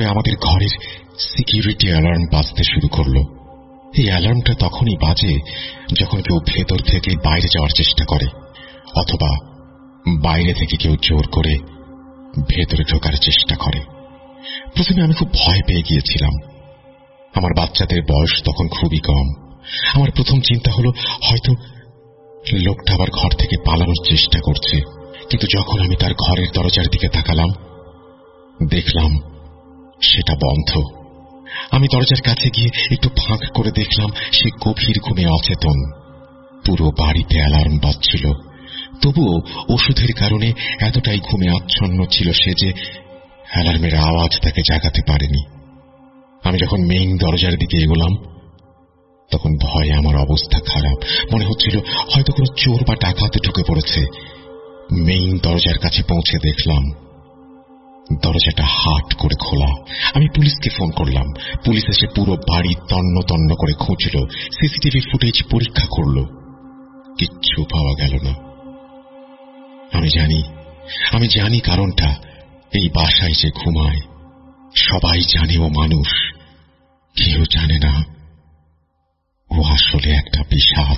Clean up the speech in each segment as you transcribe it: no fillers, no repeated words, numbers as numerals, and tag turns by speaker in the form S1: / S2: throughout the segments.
S1: পরে আমাদের ঘরের সিকিউরিটি অ্যালার্ম বাজতে শুরু করলো। এই অ্যালার্মটা তখনই বাজে যখন কেউ ভেতর থেকে বাইরে যাওয়ার চেষ্টা করে, অথবা বাইরে থেকে কেউ জোর করে ভেতরে ঢোকার চেষ্টা করে। প্রথমে আমি খুব ভয় পেয়ে গিয়েছিলাম। আমার বাচ্চাদের বয়স তখন খুবই কম। আমার প্রথম চিন্তা হলো হয়তো লোকটা আবার ঘর থেকে পালানোর চেষ্টা করছে। কিন্তু যখন আমি তার ঘরের দরজার দিকে তাকালাম, দেখলাম সেটা বন্ধ। আমি দরজার কাছে গিয়ে একটু ফাঁক করে দেখলাম সে গভীর ঘুমে অচেতন। পুরো বাড়িতে অ্যালার্ম বাজছিল, তবুও ওষুধের কারণে এতটাই ঘুমে আচ্ছন্ন ছিল সে যে অ্যালার্মের আওয়াজ তাকে জাগাতে পারেনি। আমি যখন মেইন দরজার দিকে এগোলাম, তখন ভয়ে আমার অবস্থা খারাপ। মনে হচ্ছিল হয়তো কোনো চোর বা ডাকাত ঢুকে পড়েছে। মেইন দরজার কাছে পৌঁছে দেখলাম দরজাটা হাট করে খোলা। আমি পুলিশকে ফোন করলাম। পুলিশ এসে পুরো বাড়ি তন্ন তন্ন করে খুঁজল, সিসিটিভি ফুটেজ পরীক্ষা করল। কিচ্ছু পাওয়া গেল না। আমি জানি কারণটা। এই বাসায় যে ঘুমায় সবাই জানে ও মানুষ, কেউ জানে না ও আসলে একটা পিশাচ।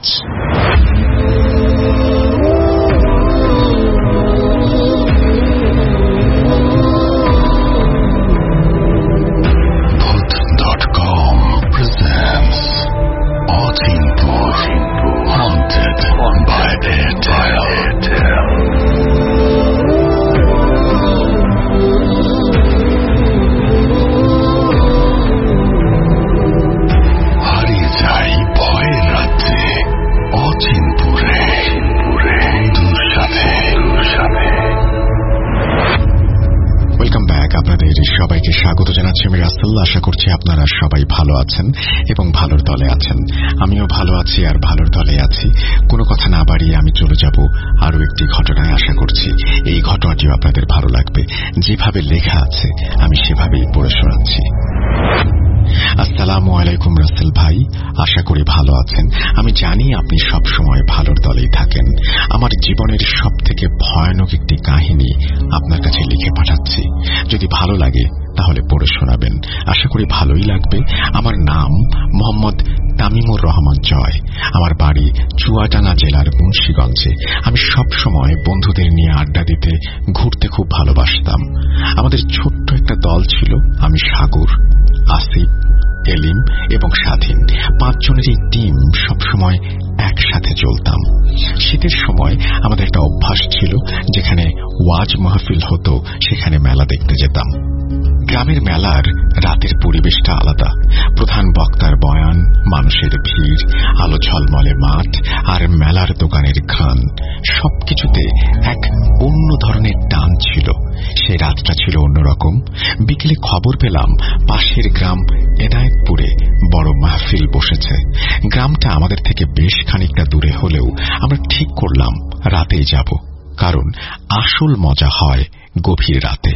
S1: সবাইকে স্বাগত জানাচ্ছি আমি রাসেল। আশা করছি আপনারা সবাই ভালো আছেন এবং ভালোর দলে আছেন। আমিও ভালো আছি আর ভালোর দলে আছি। কোনো কথা না বাড়িয়ে আমি চলে যাব আরো একটি ঘটনায়। আশা করছি এই ঘটনাটিও আপনাদের ভালো লাগবে। যেভাবে লেখা আছে আমি সেভাবেই পড়ে শোনাচ্ছি। আসসালামু আলাইকুম রাসেল ভাই, আশা করি ভালো আছেন। আমি জানি আপনি সব সময় ভালোর দলেই থাকেন। আমার জীবনের সব থেকে ভয়ানক একটি কাহিনী আপনার কাছে লিখে পাঠাচ্ছি। যদি ভালো লাগে তাহলে পড়ে শোনাবেন। আশা করি ভালোই লাগবে। আমার নাম মোহাম্মদ তামিমুর রহমান জয়। আমার বাড়ি চুয়াডাঙ্গা জেলার মুন্সিগঞ্জে। আমি সব সময় বন্ধুদের নিয়ে আড্ডা দিতে, ঘুরতে খুব ভালোবাসতাম। আমাদের ছোট্ট একটা দল ছিল। আমি, সাগর, আসিফ, এলিম এবং স্বাধীন, 5 জনের এই টিম সবসময় একসাথে চলতাম। শীতের সময় আমাদের একটা অভ্যাস ছিল, যেখানে ওয়াজ মাহফিল হতো সেখানে মেলা দেখতে যেতাম। গ্রামের মেলার রাতের পরিবেশটা আলাদা। প্রধান বক্তার বয়ান, মানুষের ভিড়, আলো ঝলমলে মাঠ আর মেলার দোকানের ঘ্রাণ, সবকিছুতে এক অন্য ধরনের টান ছিল। সেই রাতটা ছিল অন্যরকম। বিকেলে খবর পেলাম পাশের গ্রাম এনায়েতপুরে বড় মাহফিল বসেছে। গ্রামটা আমাদের থেকে বেশ খানিকটা দূরে হলেও আমরা ঠিক করলাম রাতেই যাব, কারণ আসল মজা হয় গভীর রাতে।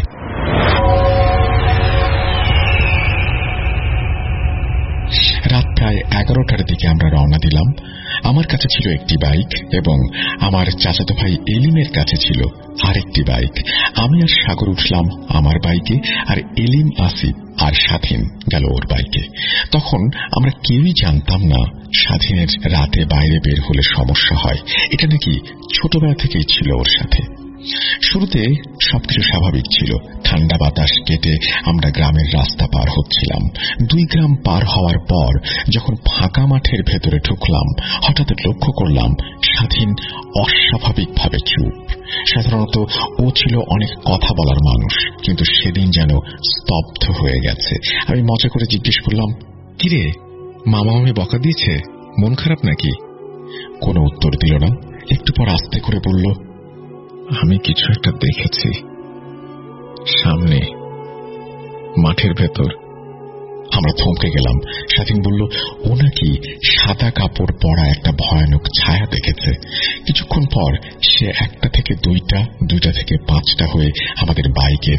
S1: রাত প্রায় 11টার দিকে আমরা রওনা দিলাম। আমার কাছে ছিল একটি বাইক এবং আমার চাচাতো ভাই এলিমের কাছে ছিল আরেকটি বাইক। আমি আর সাগর উঠলাম আমার বাইকে, আর এলিম, আসিফ আর স্বাধীন গেল ওর বাইকে। তখন আমরা কেউই জানতাম না স্বাধীনের রাতে বাইরে বের হলে সমস্যা হয়। এটা নাকি ছোটবেলা থেকেই ছিল ওর সাথে। শুরুতে সবকিছু স্বাভাবিক ছিল। ঠান্ডা বাতাস কেটে আমরা গ্রামের রাস্তা পার হচ্ছিলাম। 2 গ্রাম পার হওয়ার পর যখন ফাঁকা মাঠের ভেতরে ঢুকলাম, হঠাৎ লক্ষ্য করলাম স্বাধীন অস্বাভাবিকভাবে চুপ। সাধারণত ও ছিল অনেক কথা বলার মানুষ, কিন্তু সেদিন যেন স্তব্ধ হয়ে গেছে। আমি মজা করে জিজ্ঞেস করলাম, কিরে, মামা মামি বকা দিয়েছে? মন খারাপ নাকি? কোনো উত্তর দিল না। একটু পর আস্তে করে বলল, আমি কিছু একটা দেখেছি সামনে মাঠের ভেতর। আমরা থমকে গেলাম। স্বাধীন বলল, ও নাকি সাদা কাপড় পরা একটা ভয়ানক ছায়া দেখেছে। কিছুক্ষণ পর সে 1টা থেকে 2টা, 2টা থেকে 5টা হয়ে আমাদের বাইকের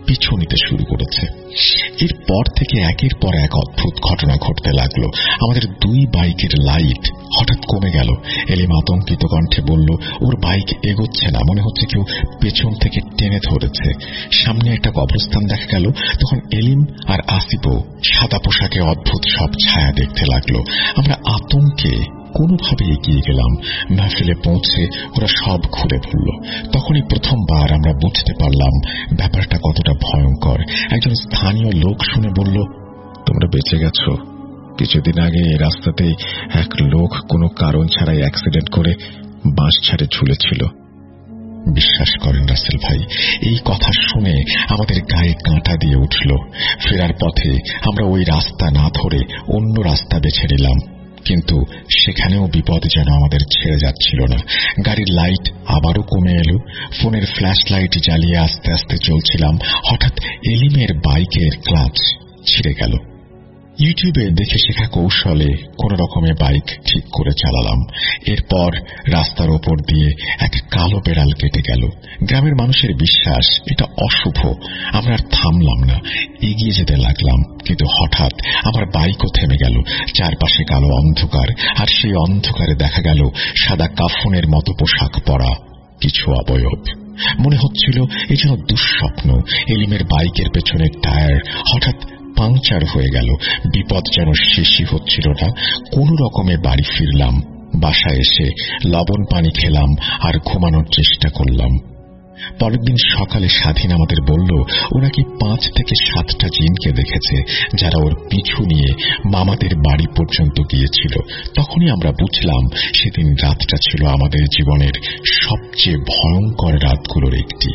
S1: পিছু নিতে শুরু করেছে। এরপর থেকে একের পর এক অদ্ভুত ঘটনা ঘটতে লাগলো। আমাদের দুই বাইকের লাইট হঠাৎ কমে গেল। এলিম আতঙ্কিত কণ্ঠে বলল, ওর বাইক এগোচ্ছে না, মনে হচ্ছে কেউ পেছন থেকে টেনে ধরেছে। সামনে একটা কবরস্থান দেখা গেল। তখন এলিম আর আসিফও সাদা পোশাকে অদ্ভুত সব ছায়া দেখতে লাগলো। আমরা আতঙ্কে কোনোভাবে এগিয়ে গেলাম। মাহফিলে পৌঁছে ওরা সব খুলে বলল। তখনই প্রথমবার আমরা বুঝতে পারলাম ব্যাপারটা কতটা ভয়ঙ্কর। একজন স্থানীয় লোক শুনে বলল, তোমরা বেঁচে গেছো। কিছুদিন আগে এই রাস্তাতেই এক লোক কোনো কারণ ছাড়াই অ্যাক্সিডেন্ট করে বাঁশ ছাড়ে ঝুলেছিল। বিশ্বাস করেন রাসেল ভাই, এই কথা শুনে আমাদের গায়ে কাঁটা দিয়ে উঠল। ফেরার পথে আমরা ওই রাস্তা না ধরে অন্য রাস্তা বেছে নিলাম, কিন্তু সেখানেও বিপদ যেন আমাদের ছেড়ে যাচ্ছিল না। গাড়ির লাইট আবারও কমে এলো। ফোনের ফ্ল্যাশ লাইট জ্বালিয়ে আস্তে আস্তে চলছিলাম। হঠাৎ এলিমের বাইকের ক্লাচ ছিঁড়ে গেল। ইউটিউবে দেখে শেখা কৌশলে কোন রকমে বাইক ঠিক করে চালালাম। এরপর রাস্তার ওপর দিয়ে এক কালো বেড়াল কেটে গেল। গ্রামের মানুষের বিশ্বাস এটা অশুভ। আমরা আর থামলাম না, এগিয়ে যেতে লাগলাম। কিন্তু হঠাৎ আমার বাইকও থেমে গেল। চারপাশে কালো অন্ধকার, আর সেই অন্ধকারে দেখা গেল সাদা কাফনের মতো পোশাক পরা কিছু অবয়ব। মনে হচ্ছিল এ যেন দুঃস্বপ্ন। এলিমের বাইকের পেছনের টায়ার হঠাৎ পাংচার হয়ে গেল। বিপদ যেন শেষই হচ্ছিল না। কোন রকমে বাড়ি ফিরলাম। বাসায় এসে লবণ পানি খেলাম আর ঘুমানোর চেষ্টা করলাম। পরের দিন সকালে স্বাধীন আমাদের বলল, ও নাকি 5 থেকে 7টা জিনকে দেখেছে, যারা ওর পিছু নিয়ে মামাদের বাড়ি পর্যন্ত গিয়েছিল। তখনই আমরা বুঝলাম সেদিন রাতটা ছিল আমাদের জীবনের সবচেয়ে ভয়ঙ্কর রাতগুলোর একটি।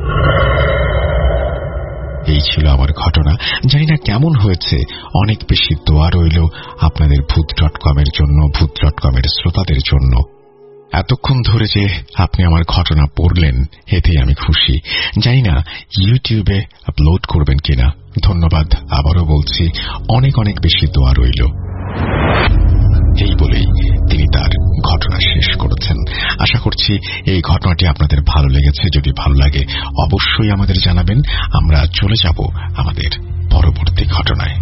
S1: এই ছিল আমার ঘটনা। জানি না কেমন হয়েছে। অনেক বেশি দোয়া রইল আপনাদের ভূত.com-এর জন্য, ভূত.com-এর শ্রোতাদের জন্য। এতক্ষণ ধরে যে আপনি আমার ঘটনা পড়লেন, এতেই আমি খুশি। জানি না ইউটিউবে আপলোড করবেন কিনা। ধন্যবাদ আবারও বলছি। অনেক অনেক বেশি দোয়া রইল। এই বলেই তিনি তার ঘটনা শেষ করেছেন। আশা করছি এই ঘটনাটি আপনাদের ভালো লেগেছে। যদি ভালো লাগে অবশ্যই আমাদের জানাবেন। আমরা চলে যাব আমাদের পরবর্তী ঘটনায়।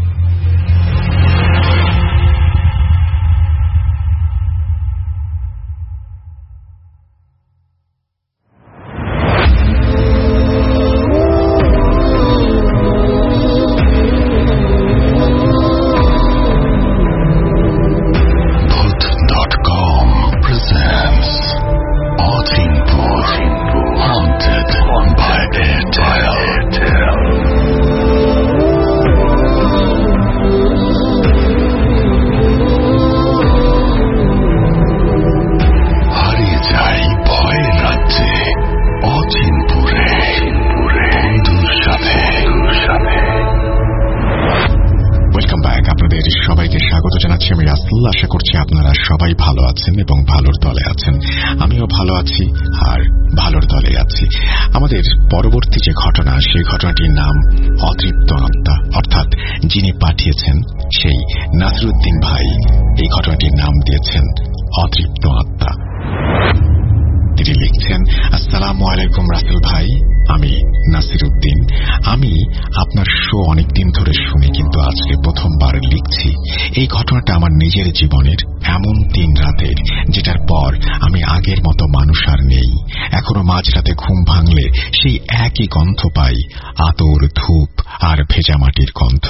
S1: আশা করছি আপনারা সবাই ভালো আছেন এবং ভালোর দলে আছেন। আমিও ভালো আছি আর ভালোর দলে আছি। আমাদের পরবর্তী যে ঘটনা, সেই ঘটনাটির নাম অতৃপ্ত আত্মা, অর্থাৎ যিনি পাঠিয়েছেন সেই নাসিরউদ্দিন ভাই এই ঘটনাটির নাম দিয়েছেন অতৃপ্ত আত্মা। তিনি লিখছেন, আসসালামু আলাইকুম রাসেল ভাই, আমি নাসিরউদ্দিন। আমি আপনার শো অনেকদিন ধরে শুনি, কিন্তু আজকে প্রথমবার লিখছি। এই ঘটনাটা আমার নিজের জীবনের এমন 3 রাতের, যেটার পর আমি আগের মতো মানুষ আর নেই। এখনো মাঝরাতে ঘুম ভাঙলে সেই একই গন্ধ পাই, আতর, ধূপ আর ভেজা মাটির গন্ধ।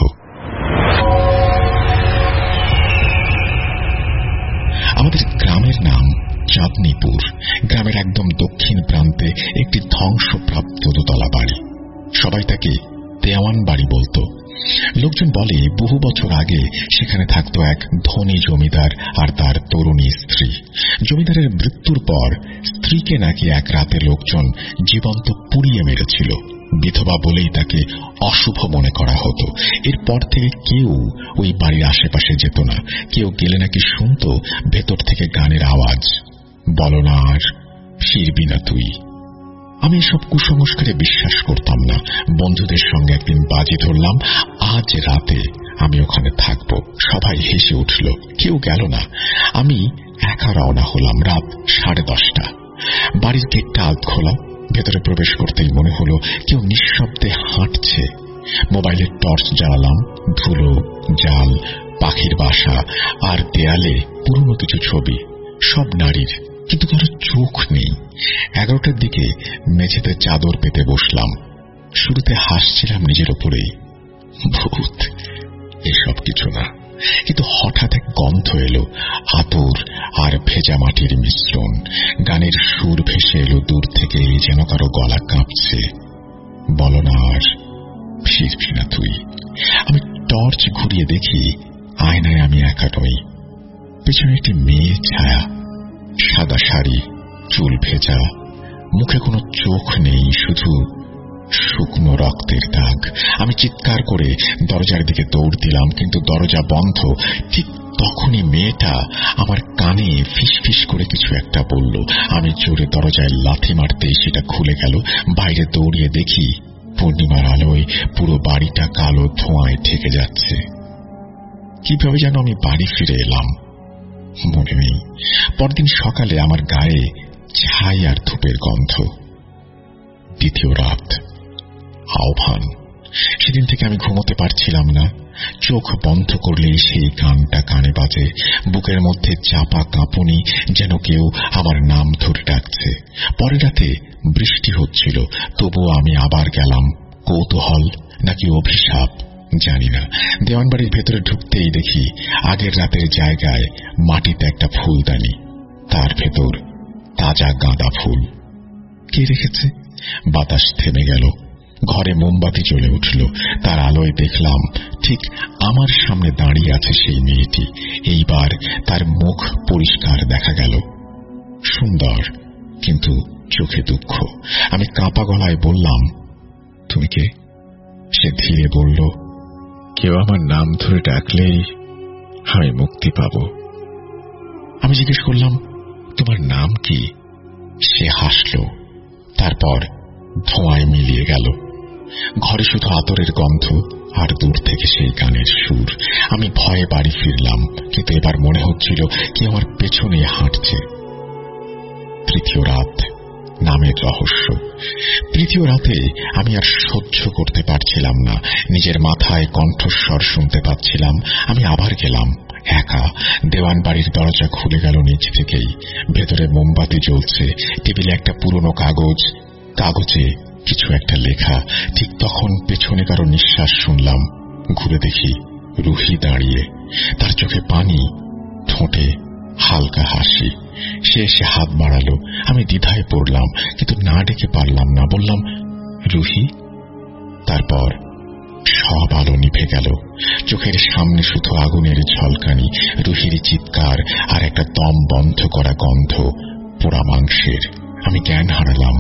S1: আমাদের গ্রামের নাম চাঁদনীপুর। গ্রামের একদম দক্ষিণ প্রান্তে একটি ধ্বংসপ্রাপ্ত দোতলা বাড়ি। সবাই তাকে দেওয়ান বাড়ি বলতো। লোকজন বলে বহু বছর আগে সেখানে থাকতো এক ধনী জমিদার আর তার তরুণী স্ত্রী। জমিদারের মৃত্যুর পর স্ত্রীকে নাকি এক রাতে লোকজন জীবন্ত পুড়িয়ে মেরেছিল। বিধবা বলেই তাকে অশুভ মনে করা হতো। এরপর থেকে কেউ ওই বাড়ির আশেপাশে যেত না। কেউ গেলে নাকি শুনত ভেতর থেকে গানের আওয়াজ, বলো না আর ফিরবি না তুই। আমি এসব কুসংস্কারে বিশ্বাস করতাম না। বন্ধুদের সঙ্গে একদিন বাজি ধরলাম আজ রাতে আমি ওখানে থাকবো। সবাই হেসে উঠল, কেউ গেল না। আমি একা রওনা হলাম। রাত 10:30। বাড়ির গেটটা আধ খোলা। ভেতরে প্রবেশ করতেই মনে হলো কেউ নিঃশব্দে হাঁটছে। মোবাইলের টর্চ জ্বালালাম। ধুলো, জাল, পাখির বাসা আর দেয়ালে পুরনো কিছু ছবি, সব নারীর, কিন্তু কারো চোখ নেই। 11টার দিকে মেঝেতে চাদর পেতে বসলাম। শুরুতে হাসছিলাম নিজের ওপরেই, ভূত, এসব কিছু না। কিন্তু হঠাৎ এক গন্ধ এলো, আতর আর ভেজা মাটির মিশ্রণ। গানের সুর ভেসে এলো দূর থেকে, যেন কারো গলা কাঁপছে। বলো না আর ফিরবি না তুই। আমি টর্চ ঘুরিয়ে দেখি আয়নায় আমি একা নই। পেছনে একটি মেয়ে ছায়া, সাদা শাড়ি, চুল ভেজা, মুখে কোনো চোখ নেই, শুধু শুকনো রক্তের দাগ। আমি চিৎকার করে দরজার দিকে দৌড় দিলাম, কিন্তু দরজা বন্ধ। ঠিক তখনই মেয়েটা আমার কানে ফিসফিস করে কিছু একটা বলল। আমি জোরে দরজায় লাথি মারতেই সেটা খুলে গেল। বাইরে দৌড়িয়ে দেখি পূর্ণিমার আলোয় পুরো বাড়িটা কালো ধোঁয়ায় ঢেকে যাচ্ছে। কিভাবে যেন আমি বাড়ি ফিরে এলাম মনে নেই। পরদিন সকালে আমার গায়ে ছাই আর ধূপের গন্ধ। দ্বিতীয় রাত, আহ্বান। সেদিন থেকে আমি ঘুমোতে পারছিলাম না। চোখ বন্ধ করলেই সেই গানটা কানে বাজে। বুকের মধ্যে চাপা কাঁপুনি, যেন কেউ আমার নাম ধরে ডাকছে। পরের রাতে বৃষ্টি হচ্ছিল, তবুও আমি আবার গেলাম। কৌতূহল নাকি অভিশাপ জানি না। দেওয়ানবাড়ির ভেতরে ঢুকতেই দেখি আগের রাতের জায়গায় মাটিতে একটা ফুলদানি, তার ভেতর তাজা গাঁদা ফুল। কে রেখেছে? বাতাস থেমে গেল। ঘরে মোমবাতি জ্বলে উঠল। তার আলোয় দেখলাম ঠিক আমার সামনে দাঁড়িয়ে আছে সেই মেয়েটি। এইবার তার মুখ পরিষ্কার দেখা গেল। সুন্দর, কিন্তু চোখে দুঃখ। আমি কাঁপা গলায় বললাম, তুমি কে? সে ধীরে বলল, কেউ আমার নাম ধরে ডাকলেই আমি মুক্তি পাব। আমি জিজ্ঞেস করলাম, তোমার নাম কি? সে হাসল, তারপর ধোঁয়ায় মিলিয়ে গেল। ঘরে শুধু আতরের গন্ধ আর দূর থেকে সেই গানের সুর। আমি ভয়ে বাড়ি ফিরলাম, কিন্তু এবার মনে হচ্ছিল কি আমার পেছনে হাঁটছে। তৃতীয় রাত, নামের রহস্য। তৃতীয় রাতে আমি আর সহ্য করতে পারছিলাম না। নিজের মাথায় কণ্ঠস্বর শুনতে পাচ্ছিলাম। আমি আবার গেলাম, একা। দেওয়ান বাড়ির দরজা খুলে গেল নিজ থেকেই। ভেতরে মোমবাতি জ্বলছে। টেবিলে একটা পুরনো কাগজ, কাগজে কিছু একটা লেখা। ঠিক তখন পেছনে কারো নিঃশ্বাস শুনলাম। ঘুরে দেখি রুহি দাঁড়িয়ে, তার চোখে পানি, ঠোঁটে হালকা হাসি। সে এসে হাত বাড়ালো। আমি দ্বিধায় পড়লাম, কিন্তু না ডেকে পারলাম না। বললাম, রুহি। তারপর সব আলো নিভে গেল। চোখের সামনে শুধু আগুনের ঝলকানি, রুহির চিৎকার আর একটা দম বন্ধ করা গন্ধ, পোড়া মাংসের। আমি জ্ঞান হারালাম।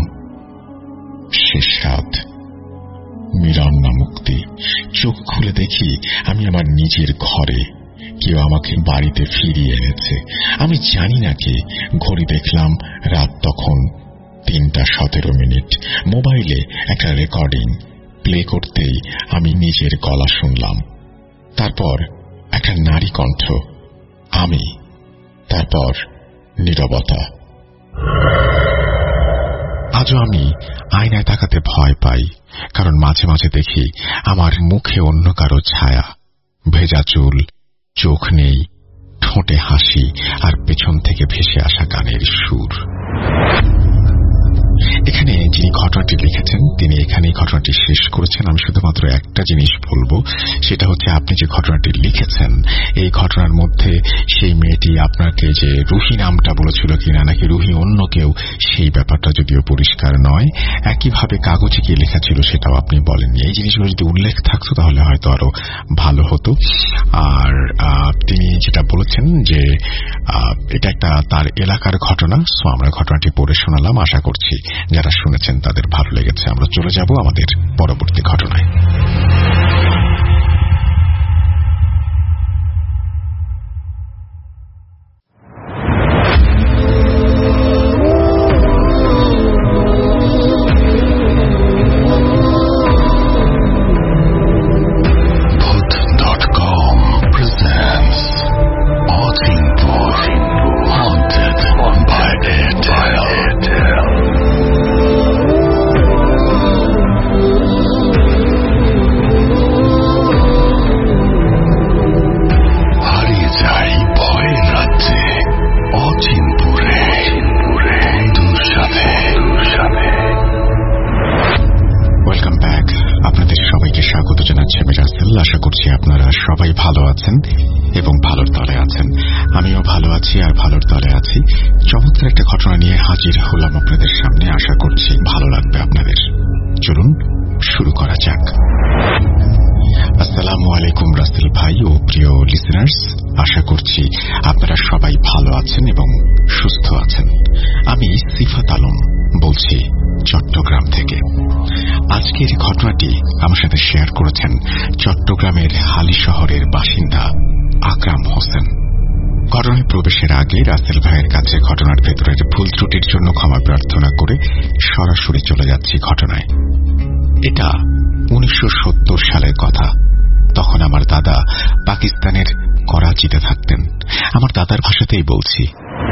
S1: শেষ রাত, মিলন না মুক্তি। চোখ খুলে দেখি আমি আমার নিজের ঘরে। কেউ আমাকে বাড়িতে ফিরিয়ে এনেছে। আমি জানি না কে। ঘড়ি দেখলাম, রাত তখন 3:17। মোবাইলে একটা রেকর্ডিং প্লে করতেই আমি নিজের গলা শুনলাম। তারপর একটা নারী কণ্ঠ, আমি। তারপর নীরবতা। আজও আমি আয়নায় তাকাতে ভয় পাই, কারণ মাঝে মাঝে দেখি আমার মুখে অন্য কারো ছায়া। ভেজা চুল, চোখ নেই, ঠোঁটে হাসি আর পেছন থেকে ভেসে আসা গানের সুর। এখানে যিনি ঘটনাটি লিখেছেন তিনি এখানেই ঘটনাটি শেষ করেছেন। আমি শুধুমাত্র একটা জিনিস বলবো, সেটা হচ্ছে আপনি যে ঘটনাটি লিখেছেন এই ঘটনার মধ্যে সেই মেয়েটি আপনাকে যে রুহি নামটা বলেছিল কিনা, নাকি রুহি অন্য কেউ, সেই ব্যাপারটা যদিও পরিষ্কার নয়। একইভাবে কাগজে কি লেখা ছিল সেটাও আপনি বলেননি। এই জিনিসগুলো যদি উল্লেখ থাকতো তাহলে হয়তো আরো ভালো হতো। আর তিনি যেটা বলেছেন যে এটা একটা তার এলাকার ঘটনা, সো আমরা ঘটনাটি পড়ে শোনালাম। আশা করছি যারা শুনেছেন তাদের ভালো লেগেছে। আমরা চলে যাব আমাদের পরবর্তী ঘটনায়। করছি আপনারা সবাই ভালো আছেন এবং ভালোর তলে আছেন। আমিও ভালো আছি আর ভালোর তলে আছি। চমৎকার একটা ঘটনা নিয়ে হাজির হলাম আপনাদের সামনে। আশা করছি ভালো লাগবে আপনাদের। চলুন শুরু করা যাক। আসসালামু আলাইকুম রাসেল ভাই ও প্রিয় লিসেনার্স, আশা করছি আপনারা সবাই ভালো আছেন এবং সুস্থ আছেন। আমি সিফাত আলম বলছি চট্টগ্রাম থেকে। আজকের ঘটনাটি আমার সাথে শেয়ার করেছেন চট্টগ্রামের হালি শহরের বাসিন্দা আকরাম হোসেন। ঘটনায় প্রবেশের আগে রাসেল ভাইয়ের কাছে ঘটনার ভেতরের ভুল ত্রুটির জন্য ক্ষমা প্রার্থনা করে সরাসরি চলে যাচ্ছি ঘটনায়। এটা 1970 সালের কথা। তখন আমার দাদা পাকিস্তানের করাচিতে থাকতেন। আমার দাদার ভাষাতেই বলছি।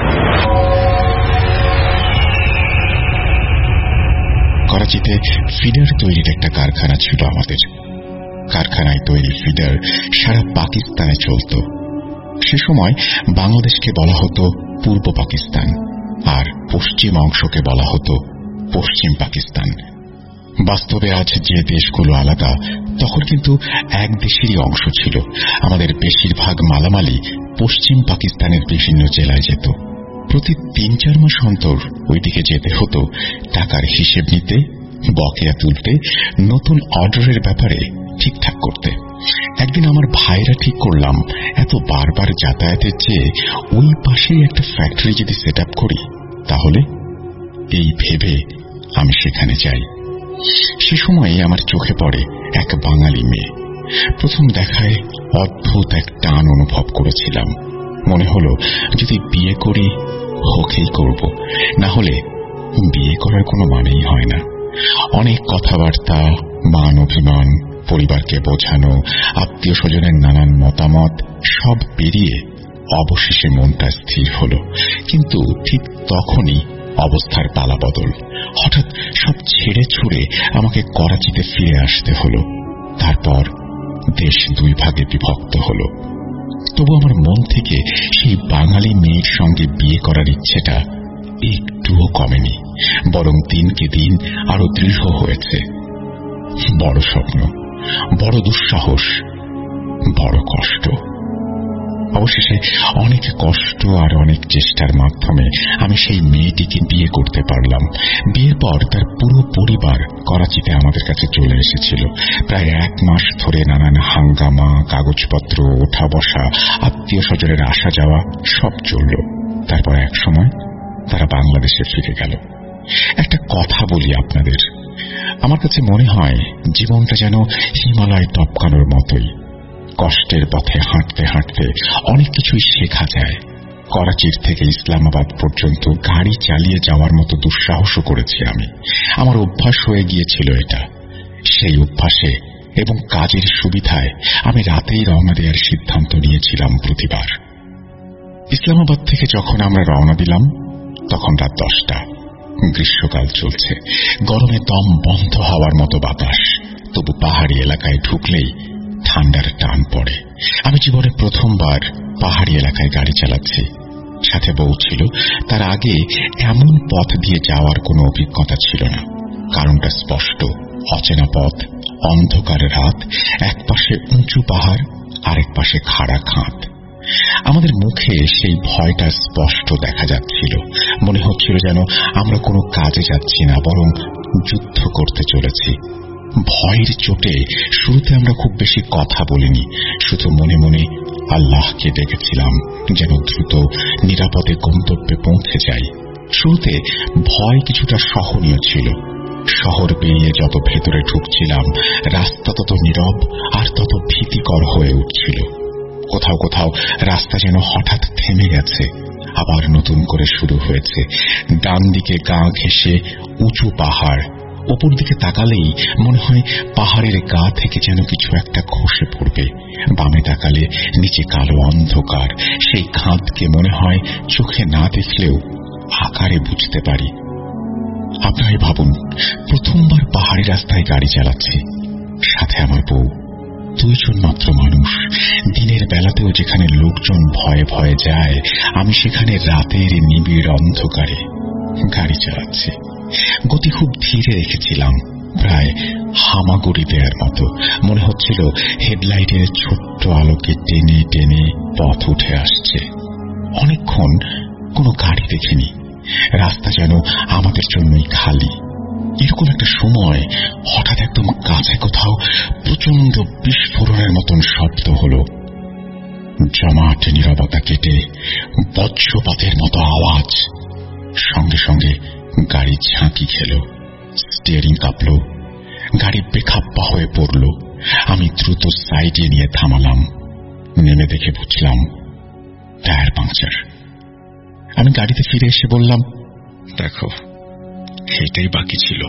S1: করাচিতে ফিডার তৈরির একটা কারখানা ছিল আমাদের। কারখানায় তৈরি ফিডার সারা পাকিস্তানে চলত। সে সময় বাংলাদেশকে বলা হতো পূর্ব পাকিস্তান আর পশ্চিম অংশকে বলা হতো পশ্চিম পাকিস্তান। বাস্তবে আজ যে দেশগুলো আলাদা, তখন কিন্তু এক দেশেরই অংশ ছিল। আমাদের বেশিরভাগ মালামালই পশ্চিম পাকিস্তানের বিভিন্ন জেলায় যেত। প্রতি ৩-৪ মাস অন্তর ওইদিকে যেতে হতো টাকার হিসেব নিতে, বকেয়া তুলতে, নতুন অর্ডারের ব্যাপারে ঠিকঠাক করতে। একদিন আমার ভাইরা ঠিক করলাম এত বারবার যাতায়াতের চেয়ে ওই পাশেই একটা ফ্যাক্টরি যদি সেট আপ করি, তাহলে এই ভেবে আমি সেখানে যাই। সে সময় আমার চোখে পড়ে এক বাঙালি মেয়ে। প্রথম দেখায় অদ্ভুত এক টান অনুভব করেছিলাম। মনে হলো যদি বিয়ে করি ওকেই করব, না হলে বিয়ে করার কোনো মানেই হয় না। অনেক কথাবার্তা, মান অভিমান, পরিবারকে বোঝানো, আত্মীয় স্বজনের নানান মতামত সব পেরিয়ে অবশেষে মনটা স্থির হলো। কিন্তু ঠিক তখনই অবস্থার পালাবদল। হঠাৎ সব ছেড়ে ছুড়ে আমাকে করাচিতে ফিরে আসতে হলো। তারপর দেশ 2 ভাগে বিভক্ত হলো। তবু আমার মন থেকে সেই বাঙালি মেয়ের সঙ্গে বিয়ে করার ইচ্ছেটা একটুও কমেনি, বরং দিনকে দিন আরো দৃঢ় হয়েছে। বড় স্বপ্ন, বড় দুঃসাহস, বড় কষ্ট। অবশেষে অনেক কষ্ট আর অনেক চেষ্টার মাধ্যমে আমি সেই মেয়েটিকে বিয়ে করতে পারলাম। বিয়ের পর তার পুরো পরিবার করাচিতে আমাদের কাছে চলে এসেছিল। প্রায় 1 মাস ধরে নানান হাঙ্গামা, কাগজপত্র, ওঠা বসা, আত্মীয় স্বজনের আসা যাওয়া সব চলল। তারপর এক সময় তারা বাংলাদেশে ফিরে গেল। একটা কথা বলি আপনাদের, আমার কাছে মনে হয় জীবনটা যেন হিমালয় টপকানোর মতোই। কষ্টের পথে হাঁটতে হাঁটতে অনেক কিছুই শেখা যায়। করাচির থেকে ইসলামাবাদ পর্যন্ত গাড়ি চালিয়ে যাওয়ার মতো দুঃসাহসও করেছি আমি। আমার অভ্যাস হয়ে গিয়েছিল এটা। সেই অভ্যাসে এবং কাজের সুবিধায় আমি রাতেই রওনা দেওয়ার সিদ্ধান্ত নিয়েছিলাম প্রতিবার। ইসলামাবাদ থেকে যখন আমরা রওনা দিলাম তখন রাত 10টা। গ্রীষ্মকাল চলছে, গরমে দম বন্ধ হওয়ার মতো বাতাস। তবু পাহাড়ি এলাকায় ঢুকলেই ঠান্ডার টান পড়ে। আমি জীবনে প্রথমবার পাহাড়ি এলাকায় গাড়ি চালাচ্ছি। সাথে বউ ছিল। তার আগে এমন পথ দিয়ে যাওয়ার কোনো অভিজ্ঞতা ছিল না। কারণটা স্পষ্ট, অচেনা পথ, অন্ধকার রাত, এক পাশে উঁচু পাহাড়, আরেক পাশে খাড়া খাদ। আমাদের মুখে সেই ভয়টা স্পষ্ট দেখা যাচ্ছিল। মনে হচ্ছিল যেন আমরা কোনো কাজে যাচ্ছি না, বরং যুদ্ধ করতে চলেছি। ভয়ের চোটে শুরুতে আমরা খুব বেশি কথা বলিনি, শুধু মনে মনে আল্লাহকে ডেকেছিলাম যেন দ্রুত নিরাপদে গন্তব্যে পৌঁছে যাই। শুরুতে ভয় কিছুটা সহনীয় ছিল। শহর পেরিয়ে যত ভেতরে ঢুকছিলাম রাস্তা তত নীরব আর তত ভীতিকর হয়ে উঠছিল। কোথাও কোথাও রাস্তা যেন হঠাৎ থেমে গেছে, আবার নতুন করে শুরু হয়েছে। ডান দিকে গা ঘেঁষে উঁচু পাহাড়, ওপর দিকে তাকালেই মনে হয় পাহাড়ের গা থেকে যেন কিছু একটা খসে পড়বে। বামে তাকালে নিচে কালো অন্ধকার। সেই খাদকে মনে হয় চোখে না দেখলেও আকারে বুঝতে পারি। আপনারাই ভাবুন, প্রথমবার পাহাড়ি রাস্তায় গাড়ি চালাচ্ছি, সাথে আমার বউ। 2 জন মাত্র মানুষ। দিনের বেলাতেও যেখানে লোকজন ভয়ে ভয়ে যায়, আমি সেখানে রাতের নিবিড় অন্ধকারে গাড়ি চালাচ্ছি। গতি খুব ধীরে রেখেছিলাম, প্রায় হামাগুড়ি দেওয়ার মতো। মনে হচ্ছিল হেডলাইটের ছোট্ট আলোকে টেনে টেনে পথ উঠে আসছে। অনেকক্ষণ কোনো গাড়ি দেখিনি, রাস্তা যেন আমাদের জন্যই খালি। এরকম একটা সময় হঠাৎ একদম কাছে কোথাও প্রচন্ড বিস্ফোরণের মতন শব্দ হলো। জমাট নীরবতা কেটে বজ্রপাতের মতো আওয়াজ। সঙ্গে সঙ্গে গাড়ি ঝাঁকি খেল, স্টিয়ারিং কাঁপল, গাড়ি বেখাপ্পা হয়ে পড়ল। আমি দ্রুত সাইডে নিয়ে থামালাম। নেমে দেখে বুঝলাম টায়ার পাংচার। আমি গাড়িতে ফিরে এসে বললাম, দেখো, এটাই বাকি ছিল।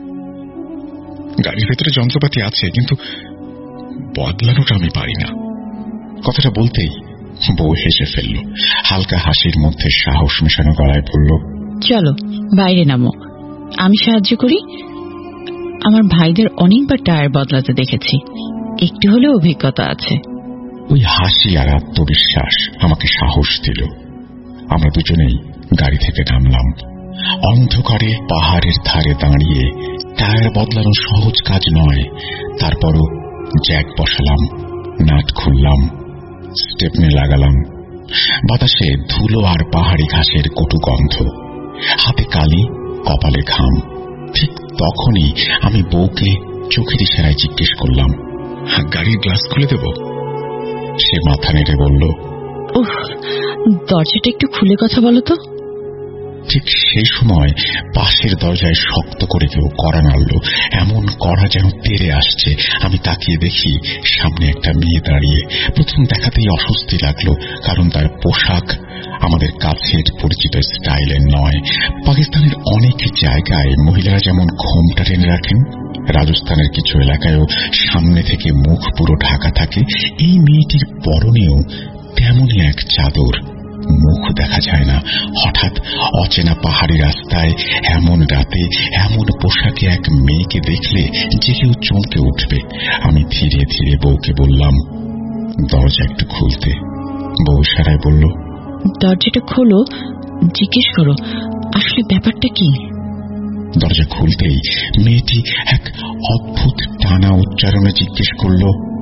S1: গাড়ির ভেতরে যন্ত্রপাতি আছে, কিন্তু বদলানোটা আমি পারি না। কথাটা বলতেই বউ হেসে ফেলল। হালকা হাসির মধ্যে সাহস মেশানো গলায় বলল,
S2: চলো বাইরে নামো, আমি সাহায্য করি। আমার ভাইদের অনেকবার টায়ার বদলাতে দেখেছি, একটু হলেও অভিজ্ঞতা আছে।
S1: ওই হাসি আর আত্মবিশ্বাস আমাকে সাহস দিল। আমরা দুজনেই গাড়ি থেকে নামলাম। অন্ধকারে পাহাড়ের ধারে দাঁড়িয়ে টায়ার বদলানো সহজ কাজ নয়। তারপরও জ্যাক বসালাম, নাট খুললাম, স্টেপনি লাগালাম। বাতাসে ধুলো আর পাহাড়ি ঘাসের কটু গন্ধ, হাতে কালি, কপালে ঘাম। ঠিক তখনই আমি বউকে চোখের ইশারায় জিজ্ঞেস করলাম, গাড়ির গ্লাস খুলে দেব? সে মাথা নেড়ে বলল,
S2: উফ, দরজাটা একটু খুলে কথা বলো তো।
S1: ঠিক সেই সময় পাশের দরজায় শক্ত করে কেউ কড়া নাড়ল, এমন কড়া যেন তেড়ে আসছে। আমি তাকিয়ে দেখি সামনে একটা মেয়ে দাঁড়িয়ে। প্রথম দেখাতেই অস্বস্তি লাগলো, কারণ তার পোশাক আমাদের কাছের পরিচিত স্টাইলের নয়। পাকিস্তানের অনেক জায়গায় মহিলারা যেমন ঘোমটা টেনে রাখেন, রাজস্থানের কিছু এলাকায়ও সামনে থেকে মুখ পুরো ঢাকা থাকে। এই মেয়েটির পরনেও তেমনই এক চাদর, মুখ দেখা যায় না। হঠাৎ অচেনা পাহাড়ি রাস্তায় এমন রাতে এমন পোশাকে এক মেয়েকে দেখলে যে কেউ চমকে উঠবে। আমি ধীরে ধীরে বউকে বললাম, দরজা একটু খুলতে। বউ ইশারায় বলল,
S2: দরজাটা খোলো, জিজ্ঞেস করো আসলে ব্যাপারটা কি।
S1: দরজা খুলতেই মেয়েটি এক অদ্ভুত টানা উচ্চারণে জিজ্ঞেস করল,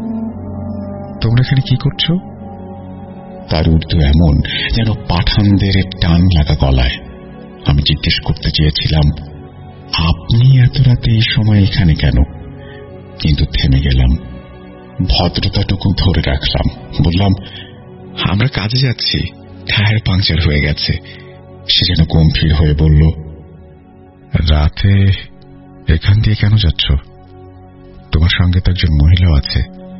S1: তোমরা এখানে কি করছো? তার উর্দু এমন যেন পাঠানদের টান লাগা গলায়। আমি জিজ্ঞেস করতে চেয়েছিলাম, আপনি এত রাতে এই সময় এখানে কেন? কিন্তু থেমে গেলাম, ভদ্রতাটুকু ধরে রাখলাম। বললাম, আমরা কাজে যাচ্ছি, টায়ার পাংচার হয়ে গেছে। সে যেন গম্ভীর হয়ে বলল, রাতে এখান দিয়ে কেন যাচ্ছ? তোমার সঙ্গে তো একজন মহিলাও আছে।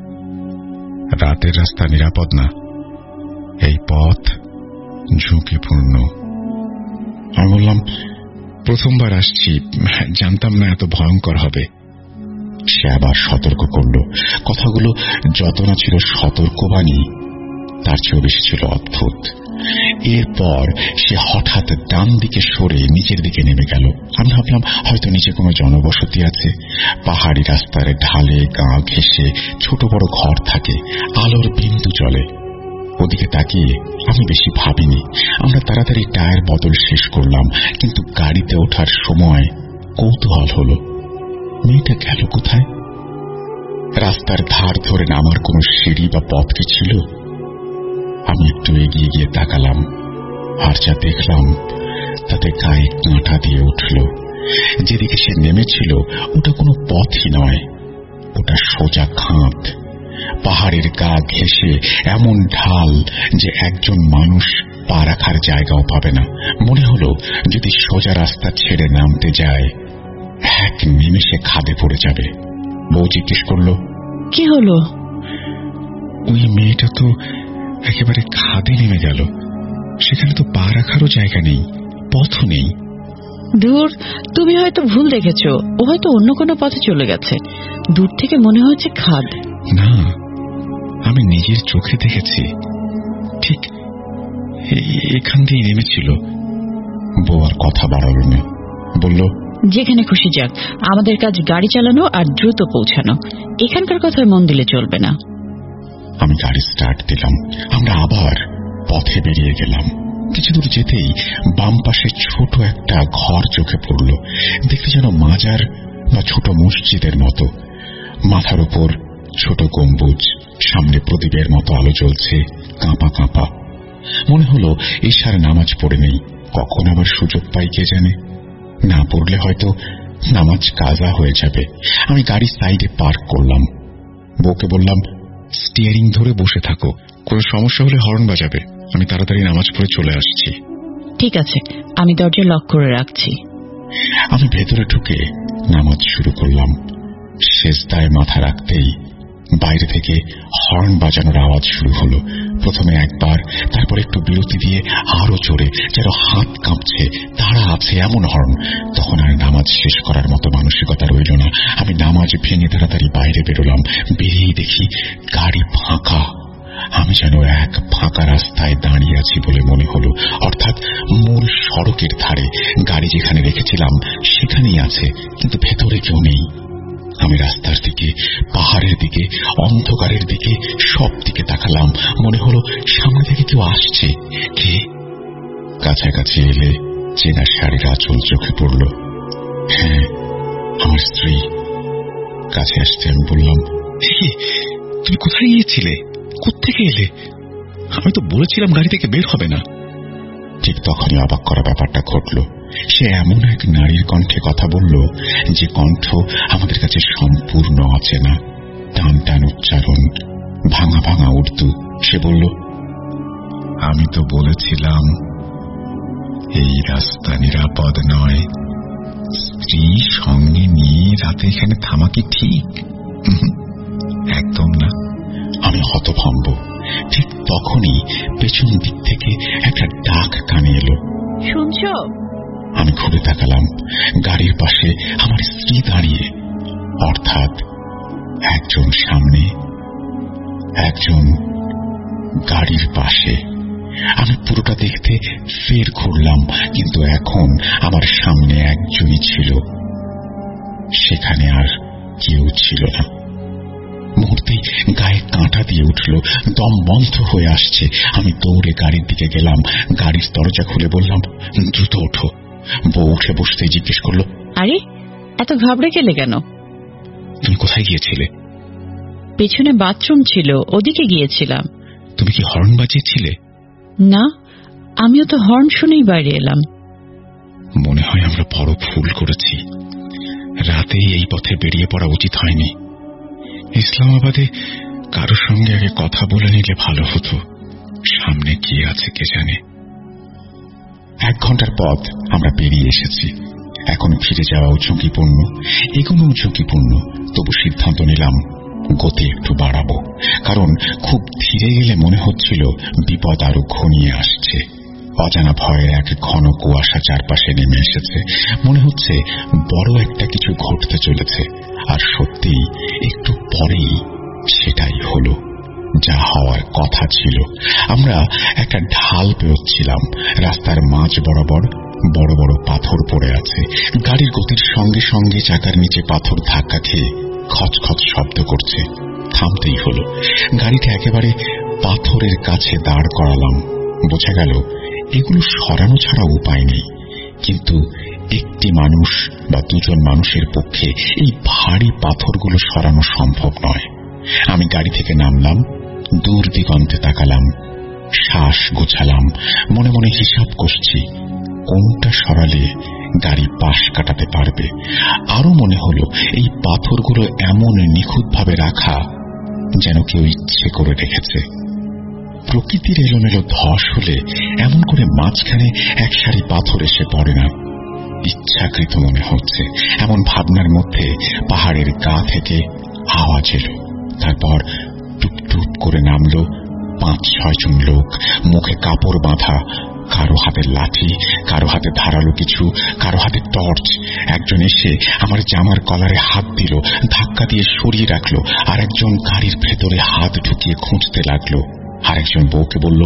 S1: রাতের রাস্তা নিরাপদ না, এই পথ ঝুঁকিপূর্ণ। আমি বললাম, প্রথমবার আসছি, জানতাম না এত ভয়ঙ্কর হবে। সে আবার সতর্ক করল। কথাগুলো যত না ছিল সতর্কবাণী, তার চেয়েও বেশি ছিল অদ্ভুত। এরপর সে হঠাৎ ডান দিকে সরে নিচের দিকে নেমে গেল। আমি ভাবলাম হয়তো নিচে কোনো জনবসতি আছে। পাহাড়ি রাস্তার ঢালে গা ঘেঁষে ছোট বড় ঘর থাকে, আলোর বিন্দু চলে। ওদিকে তাকিয়ে আমি বেশি ভাবিনি। আমরা তাড়াতাড়ি টায়ার বদল শেষ করলাম, কিন্তু গাড়িতে ওঠার সময় কৌতূহল হলো, মেয়েটা গেল কোথায়? রাস্তার ধার ধরে নামার কোনো সিঁড়ি বা পথ কি ছিল? আমি একটু এগিয়ে গিয়ে তাকালাম, আর যা দেখলাম তাতে গায়ে কাঁটা দিয়ে উঠল। যেদিকে সে নেমেছিল ওটা কোনো পথই নয়, ওটা সোজা খাদ। পাহাড়ের গা ঘেঁষে এমন ঢাল যে একজন মানুষ পা রাখার জায়গাও পাবে না। মনে হলো যদি সোজা রাস্তা ছেড়ে নামতে যায় এক নিমেষে খাদে পড়ে যাবে। বউ জিজ্ঞেস করল,
S2: কি হলো?
S1: ওই মেয়েটা তো একেবারে খাদে নেমে গেল, সেখানে তো পা রাখারও জায়গা নেই, পথও নেই।
S2: দূর, তুমি হয়তো ভুল দেখেছ, ও হয়তো অন্য কোনো পথে চলে গেছে। দূর থেকে মনে হচ্ছে খাদ।
S1: না, আমি নিজের চোখে দেখেছি, ঠিক এখান দিয়ে নেমেছিল। বউ আর কথা বাড়াল না, বলল,
S2: যেখানে খুশি যাক, আমাদের কাজ গাড়ি চালানো আর দ্রুত পৌঁছানো। এখানকার কথায় মন দিলে চলবে না।
S1: আমি গাড়ি স্টার্ট দিলাম। আমরা আবার পথে বেরিয়ে গেলাম। কিছু দূর যেতেই বাম পাশে ছোট একটা ঘর চোখে পড়ল। দেখতে যেন মাজার বা ছোট মসজিদের মতো। মাথার উপর ছোট গম্বুজ, সামনে প্রদীপের মতো আলো জ্বলছে কাঁপা কাঁপা। মনে হলো ঈশার নামাজ পড়ে নেই, কখন আবার সুযোগ পাই কে জানে। না পড়লে হয়তো নামাজ কাজা হয়ে যাবে। আমি গাড়ি সাইডে পার্ক করলাম। বউকে বললাম, স্টিয়ারিং ধরে বসে থাকো, কোনো সমস্যা হলে হর্ন বাজাবে, আমি তাড়াতাড়ি নামাজ পড়ে চলে আসছি।
S2: ঠিক আছে, আমি দরজা লক করে রাখছি।
S1: আমি ভেতরে ঢুকে নামাজ শুরু করলাম। সেজদায় মাথা রাখতেই বাইরে থেকে হর্ন বাজানোর আওয়াজ শুরু হলো। প্রথমে একবার, তারপর একটু বিরতি দিয়ে আরো জোরে, যেন হাত কাঁপছে, তাড়া আছে এমন হর্ন। তখন আর নামাজ শেষ করার মতো মানসিকতা রইল না। আমি নামাজ ভেঙে তাড়াতাড়ি বাইরে বেরোলাম। বেরিয়ে দেখি গাড়ি ফাঁকা। আমি যেন এক ফাঁকা রাস্তায় দাঁড়িয়ে আছি বলে মনে হলো, অর্থাৎ মূল সড়কের ধারে। গাড়ি যেখানে রেখেছিলাম সেখানেই আছে, কিন্তু ভেতরে কেউ নেই। আমি রাস্তার দিকে, পাহাড়ের দিকে, অন্ধকারের দিকে, সব দিকে তাকালাম। মনে হলো সামনে থেকে কেউ আসছে। কে? কাছাকাছি এলে চেনা শাড়ির আঁচল চোখে পড়ল। হ্যাঁ, আমার স্ত্রী। কাছে আসতে আমি বললাম, তুমি কোথায় গিয়েছিলে? কোত্থেকে এলে? আমি তো বলেছিলাম গাড়ি থেকে বের হবে না। ঠিক তখনই অবাক করা ব্যাপারটা ঘটল। সে এমন এক নারীর কণ্ঠে কথা বলল যে কণ্ঠ আমাদের কাছে সম্পূর্ণ অচেনা। টান টান উচ্চারণ, ভাঙা ভাঙা উর্দু। সে বলল, আমি তো বলেছিলাম এই রাস্তা নিরাপদ নয়। স্ত্রী সঙ্গে নিয়ে রাতে এখানে থামা কি ঠিক? একদম না। আমি হতভম্ব। ঠিক তখনই পেছন দিক থেকে একটা ডাক কানে এলো,
S2: শুনছো?
S1: আমি ঘুরে তাকালাম। গাড়ির পাশে আমার স্ত্রী দাঁড়িয়ে, অর্থাৎ একজন সামনে, একজন গাড়ির পাশে। আমি পুরোটা দেখতে ফের ঘুরলাম, কিন্তু এখন আমার সামনে একজনই ছিল, সেখানে আর কেউ ছিল না। মুহূর্তেই গায়ে কাঁটা দিয়ে উঠল, দম বন্ধ হয়ে আসছে। আমি দৌড়ে গাড়ির দিকে গেলাম, গাড়ির দরজা খুলে বললাম, দ্রুত ওঠো। বউ উঠে বসতে জিজ্ঞেস করলো,
S2: আরে এত ঘাবড়ে গেলে কেন?
S1: তুমি কোথায় গিয়েছিলে?
S2: পেছনে বাথরুম ছিল, ওদিকে গিয়েছিলাম।
S1: তুমি কি হর্ন বাজিয়েছিলে?
S2: না, আমিও তো হর্ন শুনেই বাইরে এলাম।
S1: মনে হয় আমরা বড় ভুল করেছি। রাতেই এই পথে বেরিয়ে পড়া উচিত হয়নি। ইসলামাবাদে কারোর সঙ্গে আগে কথা বলে নিলে ভালো হতো। সামনে কি আছে কে জানে। 1 ঘন্টার পথ আমরা পেরিয়ে এসেছি। এখন ফিরে যাওয়াও ঝুঁকিপূর্ণ, এগোনোও ঝুঁকিপূর্ণ। তবু সিদ্ধান্ত নিলাম গতি একটু বাড়াবো, কারণ খুব ধীরে গেলে মনে হচ্ছিল বিপদ আরো ঘনিয়ে আসছে। অজানা ভয়ের এক ঘন কুয়াশা চারপাশে নেমে এসেছে। মনে হচ্ছে বড় একটা কিছু ঘটতে চলেছে। আর সত্যিই একটু পরেই সেটাই হলো, যা হওয়ার কথা ছিল। আমরা একটা ঢাল পেরোচ্ছিলাম। রাস্তার মাঝ বরাবর বড় বড় পাথর পড়ে আছে। গাড়ির গতির সঙ্গে সঙ্গে চাকার নিচে পাথর ধাক্কা খেয়ে খচখচ শব্দ করছে। থামতেই হলো। গাড়িটা একেবারে পাথরের কাছে দাঁড় করালাম। বোঝা গেল এগুলো সরানো ছাড়া উপায় নেই। কিন্তু একটি মানুষ বা দুজন মানুষের পক্ষে এই ভারী পাথরগুলো সরানো সম্ভব নয়। আমি গাড়ি থেকে নামলাম, দূর দিগন্তে তাকালাম, শ্বাস গোছালাম, মনে মনে হিসাব করছি কোনটা সরালে গাড়ি পাশ কাটাতে পারবে। আরো মনে হলো এই পাথরগুলো এমন নিখুঁতভাবে রাখা যেন কেউ ইচ্ছে করে রেখেছে। প্রকৃতির এলোমেলো ধস হলে এমন করে মাঝখানে এক সারি পাথর এসে পড়ে না, ইচ্ছাকৃত মনে হচ্ছে। এমন ভাবনার মধ্যে পাহাড়ের গা থেকে আওয়াজ এলো। তারপর টুপ টুপ করে নামলো 5-6 জন লোক, মুখে কাপড় বাঁধা, কারো হাতে লাঠি, কারো হাতে ধারালো কিছু, কারো হাতে টর্চ। একজন এসে আমার জামার কলারে হাত দিল, ধাক্কা দিয়ে সরিয়ে রাখলো। আর একজন গাড়ির ভেতরে হাত ঢুকিয়ে খুঁজতে লাগলো। আরেকজন বউকে বলল,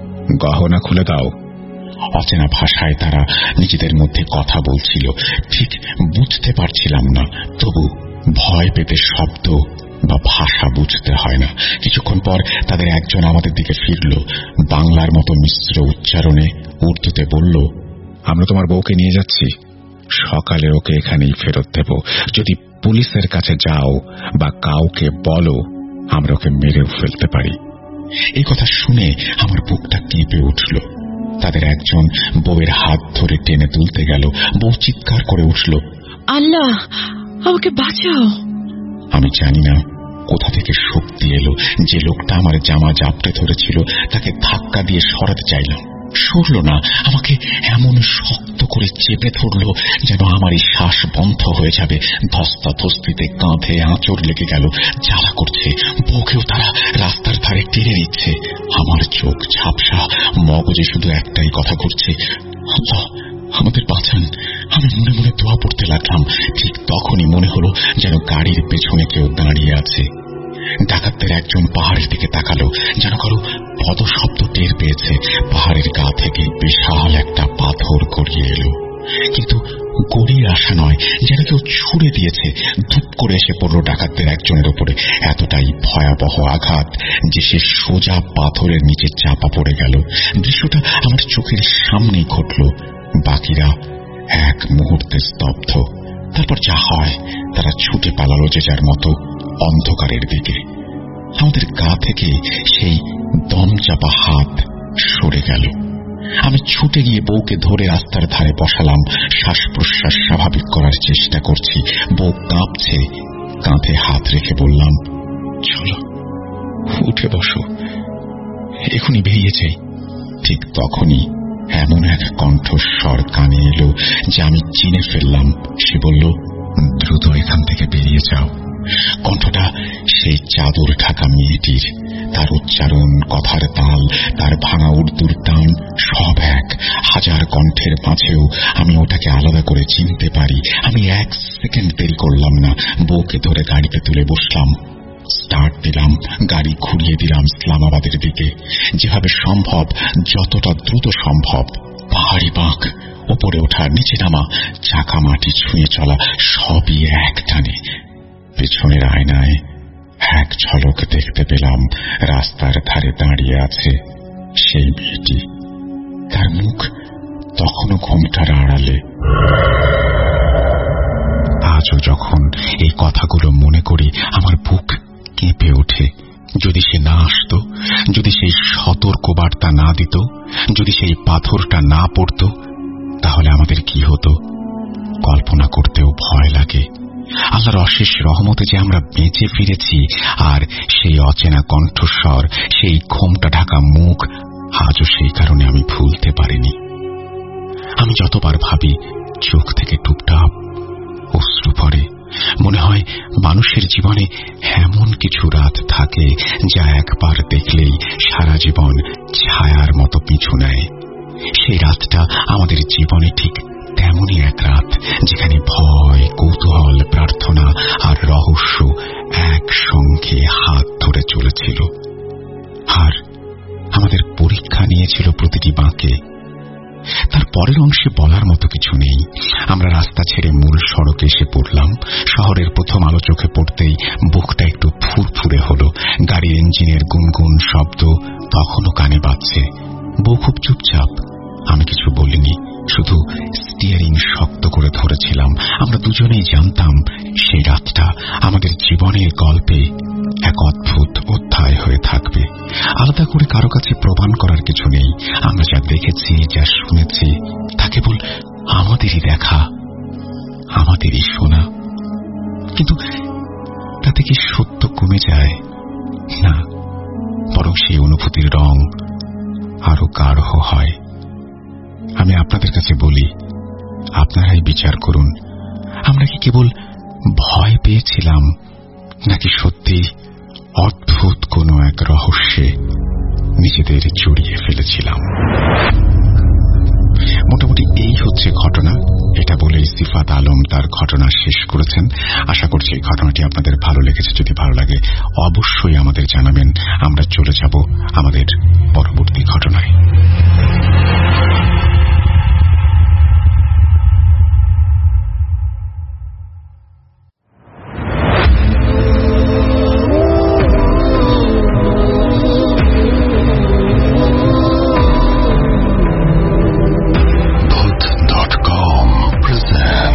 S1: গহনা খুলে দাও। অচেনা ভাষায় তারা নিজেদের মধ্যে কথা বলছিল, ঠিক বুঝতে পারছিলাম না। তবু ভয় পেতে শব্দ বা ভাষা বুঝতে হয় না। কিছুক্ষণ পর তাদের একজন আমাদের দিকে ফিরল, বাংলার মতো মিশ্র উচ্চারণে উর্দুতে বলল, আমরা তোমার বউকে নিয়ে যাচ্ছি, সকালে ওকে এখানেই ফেরত দেব। যদি পুলিশের কাছে যাও বা কাউকে বলো, আমরা ওকে মেরেও ফেলতে পারি। এই কথা শুনে আমার বুকটা কেঁপে উঠল। তাদের একজন বউয়ের হাত ধরে টেনে তুলতে গেল। বউ চিৎকার করে উঠল,
S2: আল্লাহ, আমাকে বাঁচাও।
S1: আমি জানি না কোথা থেকে শক্তি এলো। যে লোকটা আমার জামা জাপটে ধরেছিল তাকে ধাক্কা দিয়ে সরাতে চাইলাম, সরল না। আমাকে এমন শক্ত করে চেপে ধরল যেন আমার এই শ্বাস বন্ধ হয়ে যাবে। ধস্তাধস্তিতে কাঁধে আঁচড় লেগে গেল, জ্বালা করছে। বউকেও তারা রাস্তার ধারে টেনে দিচ্ছে। আমার চোখ ঝাপসা, মগজে শুধু একটাই কথা ঘুরছে, আল্লাহ আমাদের বাঁচান। আমি মনে মনে দোয়া পড়তে লাগলাম। ঠিক তখনই মনে হলো যেন গাড়ির পেছনে কেউ দাঁড়িয়ে আছে। ডাকাতদের একজন পাহাড়ের দিকে তাকালো, যেন কারো পদশব্দ টের পেয়েছে। পাহাড়ের গা থেকে বিশাল একটা পাথর গড়িয়ে এলো, কিন্তু গড়িয়ে আসা নয়, যেন কেউ ছুঁড়ে দিয়েছে। ধূপ করে এসে পড়ল ডাকাতদের একজনের উপরে। এতটাই ভয়াবহ আঘাত যে সে সোজা পাথরের নিচে চাপা পড়ে গেল। দৃশ্যটা আমার চোখের সামনেই ঘটল। বাকিরা এক মুহূর্তে স্তব্ধ। তারপর যা হয়, তারা ছুটে পালালো যে যার মতো অন্ধকারের দিকে। আমাদের গা থেকে সেই দম চাপা হাত সরে গেল। আমি ছুটে গিয়ে বউকে ধরে রাস্তার ধারে বসালাম। শ্বাস প্রশ্বাস স্বাভাবিক করার চেষ্টা করছি। বউ কাঁপছে। কাঁধে হাত রেখে বললাম, চলো উঠে বসো, এখনই বেরিয়ে যাই। ঠিক তখনই এমন এক কণ্ঠস্বর কানে এলো যে আমি চিনে ফেললাম। সে বলল, দ্রুত এখান থেকে বেরিয়ে যাও। কণ্ঠটা সেই চাদর ঢাকা মেয়েটির। তার উচ্চারণ, কথার তাল, তার ভাঙা উর্দুর টান সব এক। হাজার কণ্ঠের মাঝেও আমি ওটাকে আলাদা করে চিনতে পারি। আমি এক সেকেন্ড দেরি করলাম না। বউকে ধরে গাড়িতে তুলে বসলাম। স্টার্ট দিলাম, গাড়ি ঘুরিয়ে দিলাম ইসলামাবাদের দিকে। যেভাবে সম্ভব, যতটা দ্রুত সম্ভব। পাহাড়ি বাঁক, ওপরে ওঠা, নিচে নামা, চাকা মাটি ছুঁয়ে চলা, সবই এক টানে। পেছনের আয়নায় এক ঝলক দেখতে পেলাম রাস্তার ধারে দাঁড়িয়ে আছে সেই মেয়েটি। তার মুখ তখনও ঘোমটার আড়ালে। আজও যখন এই কথাগুলো মনে করি আমার বুক কেঁপে ওঠে। যদি সে না আসতো, যদি সেই সতর্ক বার্তা না দিত, যদি সেই পাথরটা না পড়তো, তাহলে আমাদের কি হতো কল্পনা করতেও ভয় লাগে। আল্লাহর অশেষ রহমতে যে আমরা বেঁচে ফিরেছি, আর সেই অচেনা কণ্ঠস্বর, সেই ঘোমটা ঢাকা মুখ আজও সেই কারণে আমি ভুলতে পারিনি। আমি যতবার ভাবি, চোখ থেকে টুপটাপ অশ্রু পড়ে। মনে হয় মানুষের জীবনে এমন কিছু রাত থাকে যা একবার দেখলেই সারা জীবন ছায়ার মতো পিছু নেয়। সেই রাতটা আমাদের জীবনে ঠিক তেমনই এক রাত, যেখানে ভয়, কৌতূহল, প্রার্থনা আর রহস্য একসঙ্গে হাত ধরে চলেছিল। আর আমাদের পরীক্ষা নিয়েছিল প্রতিটি বাঁকে। তার পরের অংশে বলার মতো কিছু নেই। আমরা রাস্তা ছেড়ে মূল সড়কে এসে পড়লাম। শহরের প্রথম আলো চোখে পড়তেই বুকটা একটু ফুরফুরে হলো। গাড়ির ইঞ্জিনের গুনগুন শব্দ তখনও কানে বাজছে। বউ খুব চুপচাপ। আমি কিছু বলিনি, শুধু স্টিয়ারিং শক্ত করে ধরেছিলাম। আমরা দুজনেই জানতাম সেই রাতটা আমাদের জীবনের গল্পে এক অদ্ভুত অধ্যায় হয়ে থাকবে। আলাদা করে কারো কাছে প্রমাণ করার কিছু নেই। আমরা যা দেখেছি, যা শুনেছি, তা কেবল আমাদেরই দেখা, আমাদেরই শোনা। কিন্তু তাতে কি সত্য কমে যায়? না, বরং সেই অনুভূতির রং আরো গাঢ় হয়। আমি আপনাদের কাছে বলি, আপনারাই বিচার করুন। আমরা কি কেবল ভয় পেয়েছিলাম, নাকি সত্যি অদ্ভুত কোনো এক রহস্যে নিজেদের জড়িয়ে ফেলেছিলাম? মোটামুটি এই হচ্ছে ঘটনা। এটা বলেই সিফাত আলম তার ঘটনা শেষ করেছেন। আশা করছি এই ঘটনাটি আপনাদের ভালো লেগেছে। যদি ভালো লাগে অবশ্যই আমাদের জানাবেন। আমরা চলে যাব আমাদের পরবর্তী ঘটনায়।
S3: Bhoot.com presents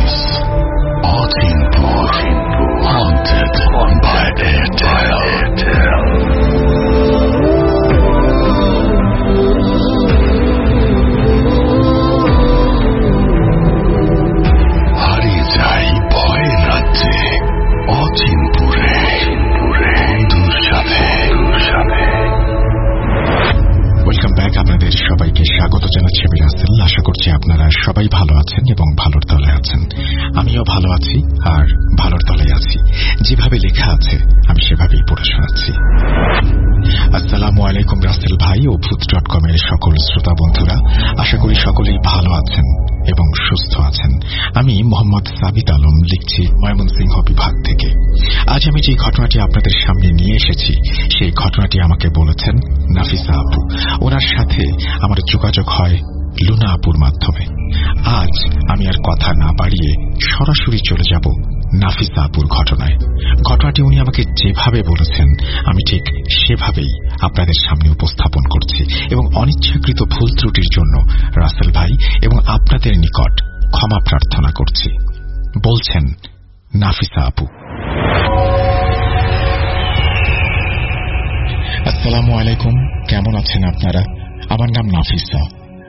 S1: সবাই ভালো আছেন এবং ভালোর তলে আছেন। আমিও ভালো আছি আর ভালোর তলে আছি। যেভাবে লেখা আছে আমি সেভাবেই পড়ে শোনাচ্ছি। আসসালামু আলাইকুম রাসেল ভাই ও ভূত.com এর সকল শ্রোতা বন্ধুরা, আশা করি সকলেই ভালো আছেন এবং সুস্থ আছেন। আমি মোহাম্মদ সাবিত আলম লিখছি ময়মনসিংহ বিভাগ থেকে। আজ আমি যে ঘটনাটি আপনাদের সামনে নিয়ে এসেছি সেই ঘটনাটি আমাকে বলেছেন নাফিসা আপু। ওনার সাথে আমার যোগাযোগ হয় লুনা আপুর মাধ্যমে। আজ আমি আর কথা না বাড়িয়ে সরাসরি চলে যাব নাফিসা আপুর ঘটনায়। ঘটনাটি উনি আমাকে যেভাবে বলেছেন আমি ঠিক সেভাবেই আপনাদের সামনে উপস্থাপন করছি এবং অনিচ্ছাকৃত ভুল ত্রুটির জন্য রাসেল ভাই এবং আপনাদের নিকট ক্ষমা প্রার্থনা করছি। বলছেন নাফিসা আপু। আসসালামু আলাইকুম, কেমন আছেন আপনারা? আমার নাম নাফিসা,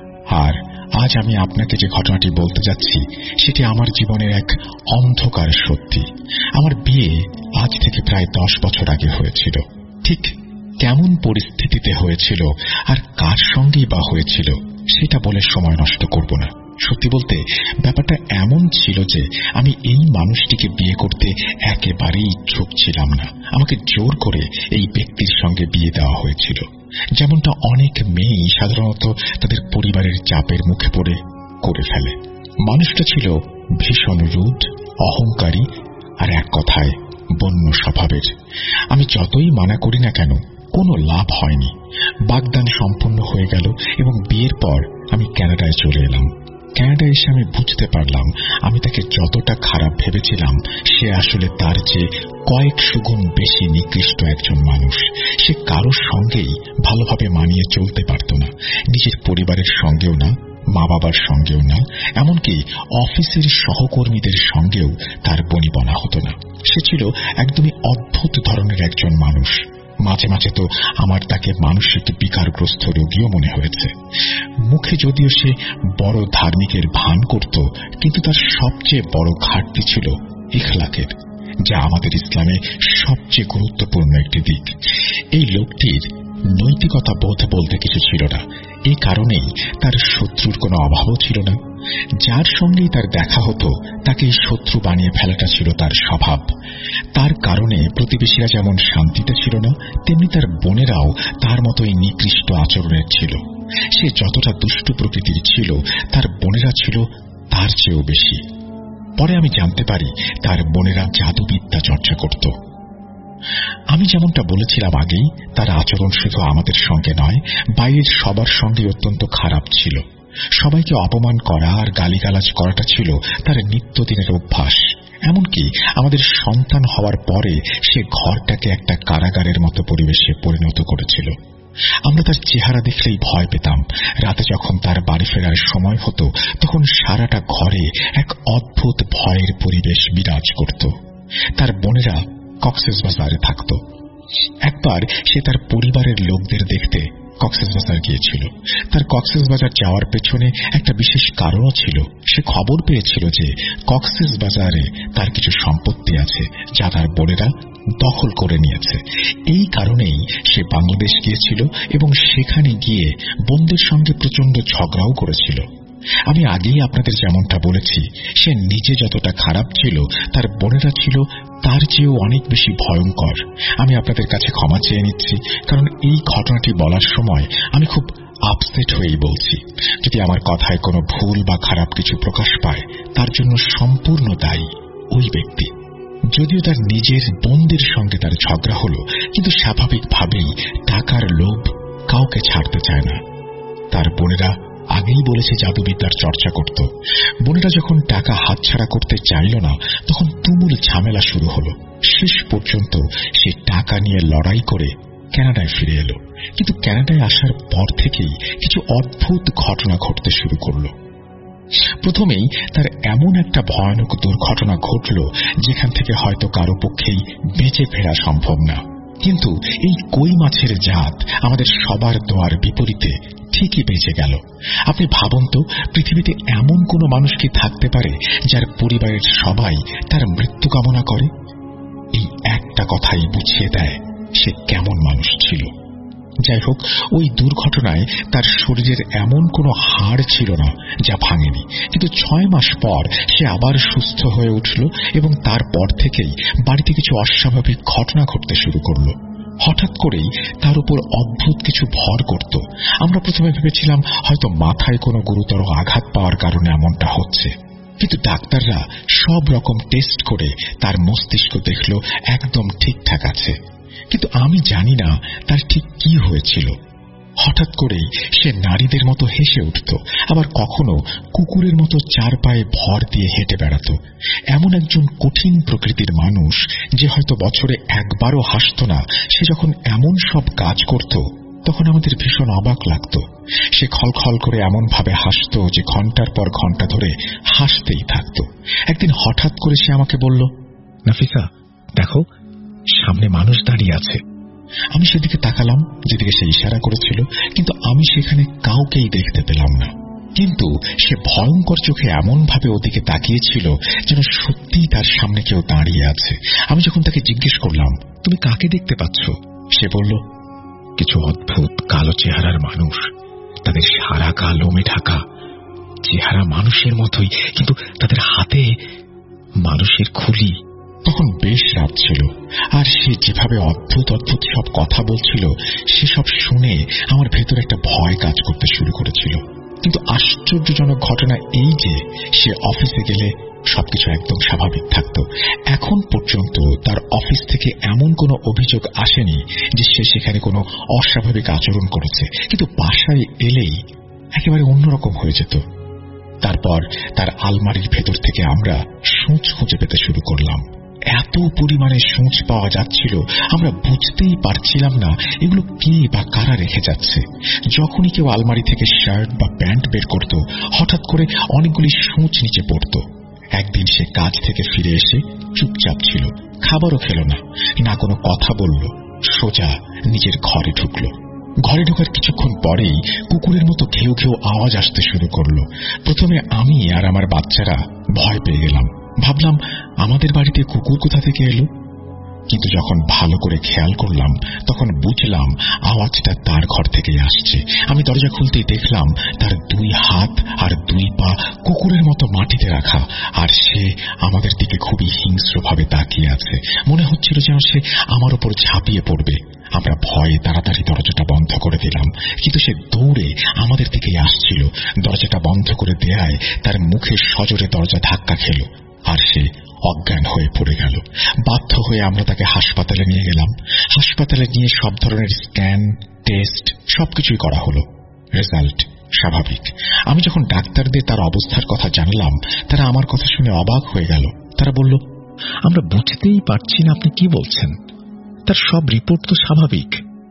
S1: আর আজ আমি আপনাকে যে ঘটনাটি বলতে যাচ্ছি সেটি আমার জীবনের এক অন্ধকার সত্যি। আমার বিয়ে আজ থেকে প্রায় 10 বছর আগে হয়েছিল। ঠিক কেমন পরিস্থিতিতে হয়েছিল আর কার সঙ্গেই বা হয়েছিল সেটা বলে সময় নষ্ট করব না। সত্যি বলতে ব্যাপারটা এমন ছিল যে আমি এই মানুষটিকে বিয়ে করতে একেবারেই ইচ্ছুক ছিলাম না। আমাকে জোর করে এই ব্যক্তির সঙ্গে বিয়ে দেওয়া হয়েছিল, যেমনটা অনেক মেয়েই সাধারণত তাদের পরিবারের চাপের মুখে পড়ে করে ফেলে। মানুষটা ছিল ভীষণ রুড, অহংকারী আর এক কথায় বন্য স্বভাবের। আমি যতই মানা করি না কেন কোনো লাভ হয়নি। বাগদান সম্পূর্ণ হয়ে গেল এবং বিয়ের পর আমি কানাডায় চলে এলাম। কানাডায় এসে আমি বুঝতে পারলাম আমি তাকে যতটা খারাপ ভেবেছিলাম সে আসলে তার চেয়ে কয়েকশো গুণ বেশি নিকৃষ্ট একজন মানুষ। সে কারোর সঙ্গেই ভালোভাবে মানিয়ে চলতে পারত না, নিজের পরিবারের সঙ্গেও না, মা বাবার সঙ্গেও না, এমনকি অফিসের সহকর্মীদের সঙ্গেও তার বনিবনা হতো না। সে ছিল একদমই অদ্ভুত ধরনের একজন মানুষ। মাঝে মাঝে তো আমার তাকে মানসিক বিকারগ্রস্ত রোগীও মনে হয়েছে। মুখে যদিও সে বড় ধার্মিকের ভান করত, কিন্তু তার সবচেয়ে বড় ঘাটতি ছিল ইখলাকের, যা আমাদের ইসলামে সবচেয়ে গুরুত্বপূর্ণ একটি দিক। এই লোকটির নৈতিকতা বোধ বলতে কিছু ছিল না। এই কারণেই তার শত্রুর কোনো অভাবও ছিল না। যার সঙ্গেই তার দেখা হতো তাকে শত্রু বানিয়ে ফেলাটা ছিল তার স্বভাব। তার কারণে প্রতিবেশীরা যেমন শান্তিতে ছিল না, তেমনি তার বোনেরাও তার মতোই নিকৃষ্ট আচরণের ছিল। সে যতটা দুষ্ট প্রকৃতির ছিল তার বোনেরা ছিল তার চেয়েও বেশি। পরে আমি জানতে পারি তার বোনেরা জাদুবিদ্যা চর্চা করত। আমি যেমনটা বলেছিলাম আগেই, তার আচরণ শুধু আমাদের সঙ্গে নয়, বাইরের সবার সঙ্গে অত্যন্ত খারাপ ছিল। সবাইকে অপমান করা আর গালিগালাজ করাটা ছিল তার নিত্যদিনের অভ্যাস। এমনকি আমাদের সন্তান হওয়ার পরে সে ঘরটাকে একটা কারাগারের মতো পরিবেশে পরিণত করেছিল। আমরা তার চেহারা দেখলেই ভয় পেতাম। রাতে যখন তার বাড়ি ফেরার সময় হতো তখন সারাটা ঘরে এক অদ্ভুত ভয়ের পরিবেশ বিরাজ করত। তার বোনেরা কক্সবাজারে থাকত। একবার সে তার পরিবারের লোকদের দেখতে কক্সবাজার গিয়েছিল। তার কক্সবাজার যাওয়ার পেছনে একটা বিশেষ কারণও ছিল। সে খবর পেয়েছিল যে কক্সবাজারে তার কিছু সম্পত্তি আছে যা তার বোনেরা দখল করে নিয়েছে। এই কারণেই সে বাংলাদেশ গিয়েছিল এবং সেখানে গিয়ে বোনদের সঙ্গে প্রচন্ড ঝগড়াও করেছিল। আমি আগেই আপনাদের যেমনটা বলেছি, সে নিজে যতটা খারাপ ছিল তার বোনেরা ছিল তার চেয়েও অনেক বেশি ভয়ঙ্কর। আমি আপনাদের কাছে ক্ষমা চেয়ে নিচ্ছি, কারণ এই ঘটনাটি বলার সময় আমি খুব আপসেট হয়েই বলছি। যদি আমার কথায় কোনো ভুল বা খারাপ কিছু প্রকাশ পায় তার জন্য সম্পূর্ণ দায়ী ওই ব্যক্তি। যদিও তার নিজের বোনদের সঙ্গে তার ঝগড়া হলো, কিন্তু স্বাভাবিকভাবেই টাকার লোভ কাউকে ছাড়তে চায় না। তার বোনেরা আগেই বলেছে জাদুবিদ্যার চর্চা করত। বোনেরা যখন টাকা হাতছাড়া করতে চাইল না তখন তুমুল ঝামেলা শুরু হলো। শেষ পর্যন্ত সে টাকা নিয়ে লড়াই করে কানাডায় ফিরে এলো। কিন্তু কানাডায় আসার পর থেকেই কিছু অদ্ভুত ঘটনা ঘটতে শুরু করলো। প্রথমেই তার এমন একটা ভয়ানক দুর্ঘটনা ঘটল যেখান থেকে হয়তো কারো পক্ষেই বেঁচে ফেরা সম্ভব না। কিন্তু এই কই মাছের জাত আমাদের সবার দোয়ার বিপরীতে ঠিকই বেঁচে গেল। আপনি ভাবুন তো, পৃথিবীতে এমন কোন মানুষ কি থাকতে পারে যার পরিবারের সবাই তার মৃত্যু কামনা করে? এই একটা কথাই বুঝিয়ে দেয় সে কেমন মানুষ ছিল। যাই হোক, ওই দুর্ঘটনায় তার শরীরের এমন কোনো হাড় ছিল না যা ভাঙেনি, কিন্তু 6 মাস পর সে আবার সুস্থ হয়ে উঠল এবং তারপর থেকেই বাড়িতে কিছু অস্বাভাবিক ঘটনা ঘটতে শুরু করল। হঠাৎ করেই তার উপর অদ্ভুত কিছু ভর করত। আমরা প্রথমে ভেবেছিলাম হয়তো মাথায় কোনো গুরুতর আঘাত পাওয়ার কারণে এমনটা হচ্ছে, কিন্তু ডাক্তাররা সব রকম টেস্ট করে তার মস্তিষ্ক দেখল একদম ঠিকঠাক আছে। কিন্তু আমি জানি না তার ঠিক কি হয়েছিল। হঠাৎ করেই সে নারীদের মতো হেসে উঠত, আবার কখনো কুকুরের মতো 4 পায়ে ভর দিয়ে হেঁটে বেড়াত। এমন একজন কঠিন প্রকৃতির মানুষ যে হয়তো বছরে একবারও হাসত না, সে যখন এমন সব কাজ করত তখন আমাদের ভীষণ অবাক লাগত। সে খলখল করে এমন ভাবে হাসত যে ঘন্টার পর ঘন্টা ধরে হাসতেই থাকত। একদিন হঠাৎ করে সে আমাকে বলল, নাফিসা, দেখো সামনে মানুষ দাঁড়িয়ে আছে। আমি সেদিকে তাকালাম যেদিকে সে ইশারা করেছিল, কিন্তু আমি সেখানে কাউকেই দেখতে পেলাম না। কিন্তু সে ভয়ঙ্কর চোখে এমন ভাবে ওদিকে তাকিয়েছিল যেন সত্যিই তার সামনে কেউ দাঁড়িয়ে আছে। আমি যখন তাকে জিজ্ঞেস করলাম, তুমি কাকে দেখতে পাচ্ছ, সে বলল, কিছু অদ্ভুত কালো চেহারার মানুষ, তাদের সারা গা লোমে ঢাকা, চেহারা মানুষের মতোই, কিন্তু তাদের হাতে মানুষের খুলি। তখন বেশ রাত ছিল, আর সে যেভাবে অদ্ভুত অদ্ভুত সব কথা বলছিল সেসব শুনে আমার ভেতর একটা ভয় কাজ করতে শুরু করেছিল। কিন্তু আশ্চর্যজনক ঘটনা এই যে সে অফিসে গেলে সবকিছু একদম স্বাভাবিক থাকত। এখন পর্যন্ত তার অফিস থেকে এমন কোনো অভিযোগ আসেনি যে সে সেখানে কোনো অস্বাভাবিক আচরণ করেছে, কিন্তু বাসায় এলেই একেবারে অন্যরকম হয়ে যেত। তারপর তার আলমারির ভেতর থেকে আমরা সূঁচ খুঁজে পেতে শুরু করলাম। এত পরিমাণে সূঁচ পাওয়া যাচ্ছিল, আমরা বুঝতেই পারছিলাম না এগুলো কে বা কারা রেখে যাচ্ছে। যখনই কেউ আলমারি থেকে শার্ট বা প্যান্ট বের করত, হঠাৎ করে অনেকগুলি সূঁচ নিচে পড়ত। একদিন সে কাজ থেকে ফিরে এসে চুপচাপ ছিল, খাবারও খেল না, না কোনো কথা বলল, সোজা নিজের ঘরে ঢুকল। ঘরে ঢোকার কিছুক্ষণ পরেই কুকুরের মতো ঘেউ ঘেউ আওয়াজ আসতে শুরু করল। প্রথমে আমি আর আমার বাচ্চারা ভয় পেয়ে গেলাম, ভাবলাম আমাদের বাড়িতে কুকুর কোথা থেকে এলো। কিন্তু যখন ভালো করে খেয়াল করলাম তখন বুঝলাম আওয়াজটা তার ঘর থেকেই আসছে। আমি দরজা খুলতেই দেখলাম তার 2 হাত আর 2 পা কুকুরের মতো মাটিতে রাখা, আর সে আমাদের দিকে খুবই হিংস্রভাবে তাকিয়ে আছে। মনে হচ্ছিল যেন সে আমার উপর ঝাঁপিয়ে পড়বে। আমরা ভয়ে তাড়াতাড়ি দরজাটা বন্ধ করে দিলাম, কিন্তু সে দৌড়ে আমাদের দিকেই আসছিল। দরজাটা বন্ধ করে দেয়ায় তার মুখে সজোরে দরজা ধাক্কা খেল, আর সে অজ্ঞান হয়ে পড়ে গেল। বাধ্য হয়ে আমরা তাকে হাসপাতালে নিয়ে গেলাম। হাসপাতালে নিয়ে সব ধরনের স্ক্যান, টেস্ট সবকিছুই করা হলো। রেজাল্ট স্বাভাবিক। আমি যখন ডাক্তারদের তার অবস্থার কথা জানলাম, তারা আমার কথা শুনে অবাক হয়ে গেল। তারা বলল, আমরা বুঝতেই পারছি না আপনি কি বলছেন, তার সব রিপোর্ট তো স্বাভাবিক।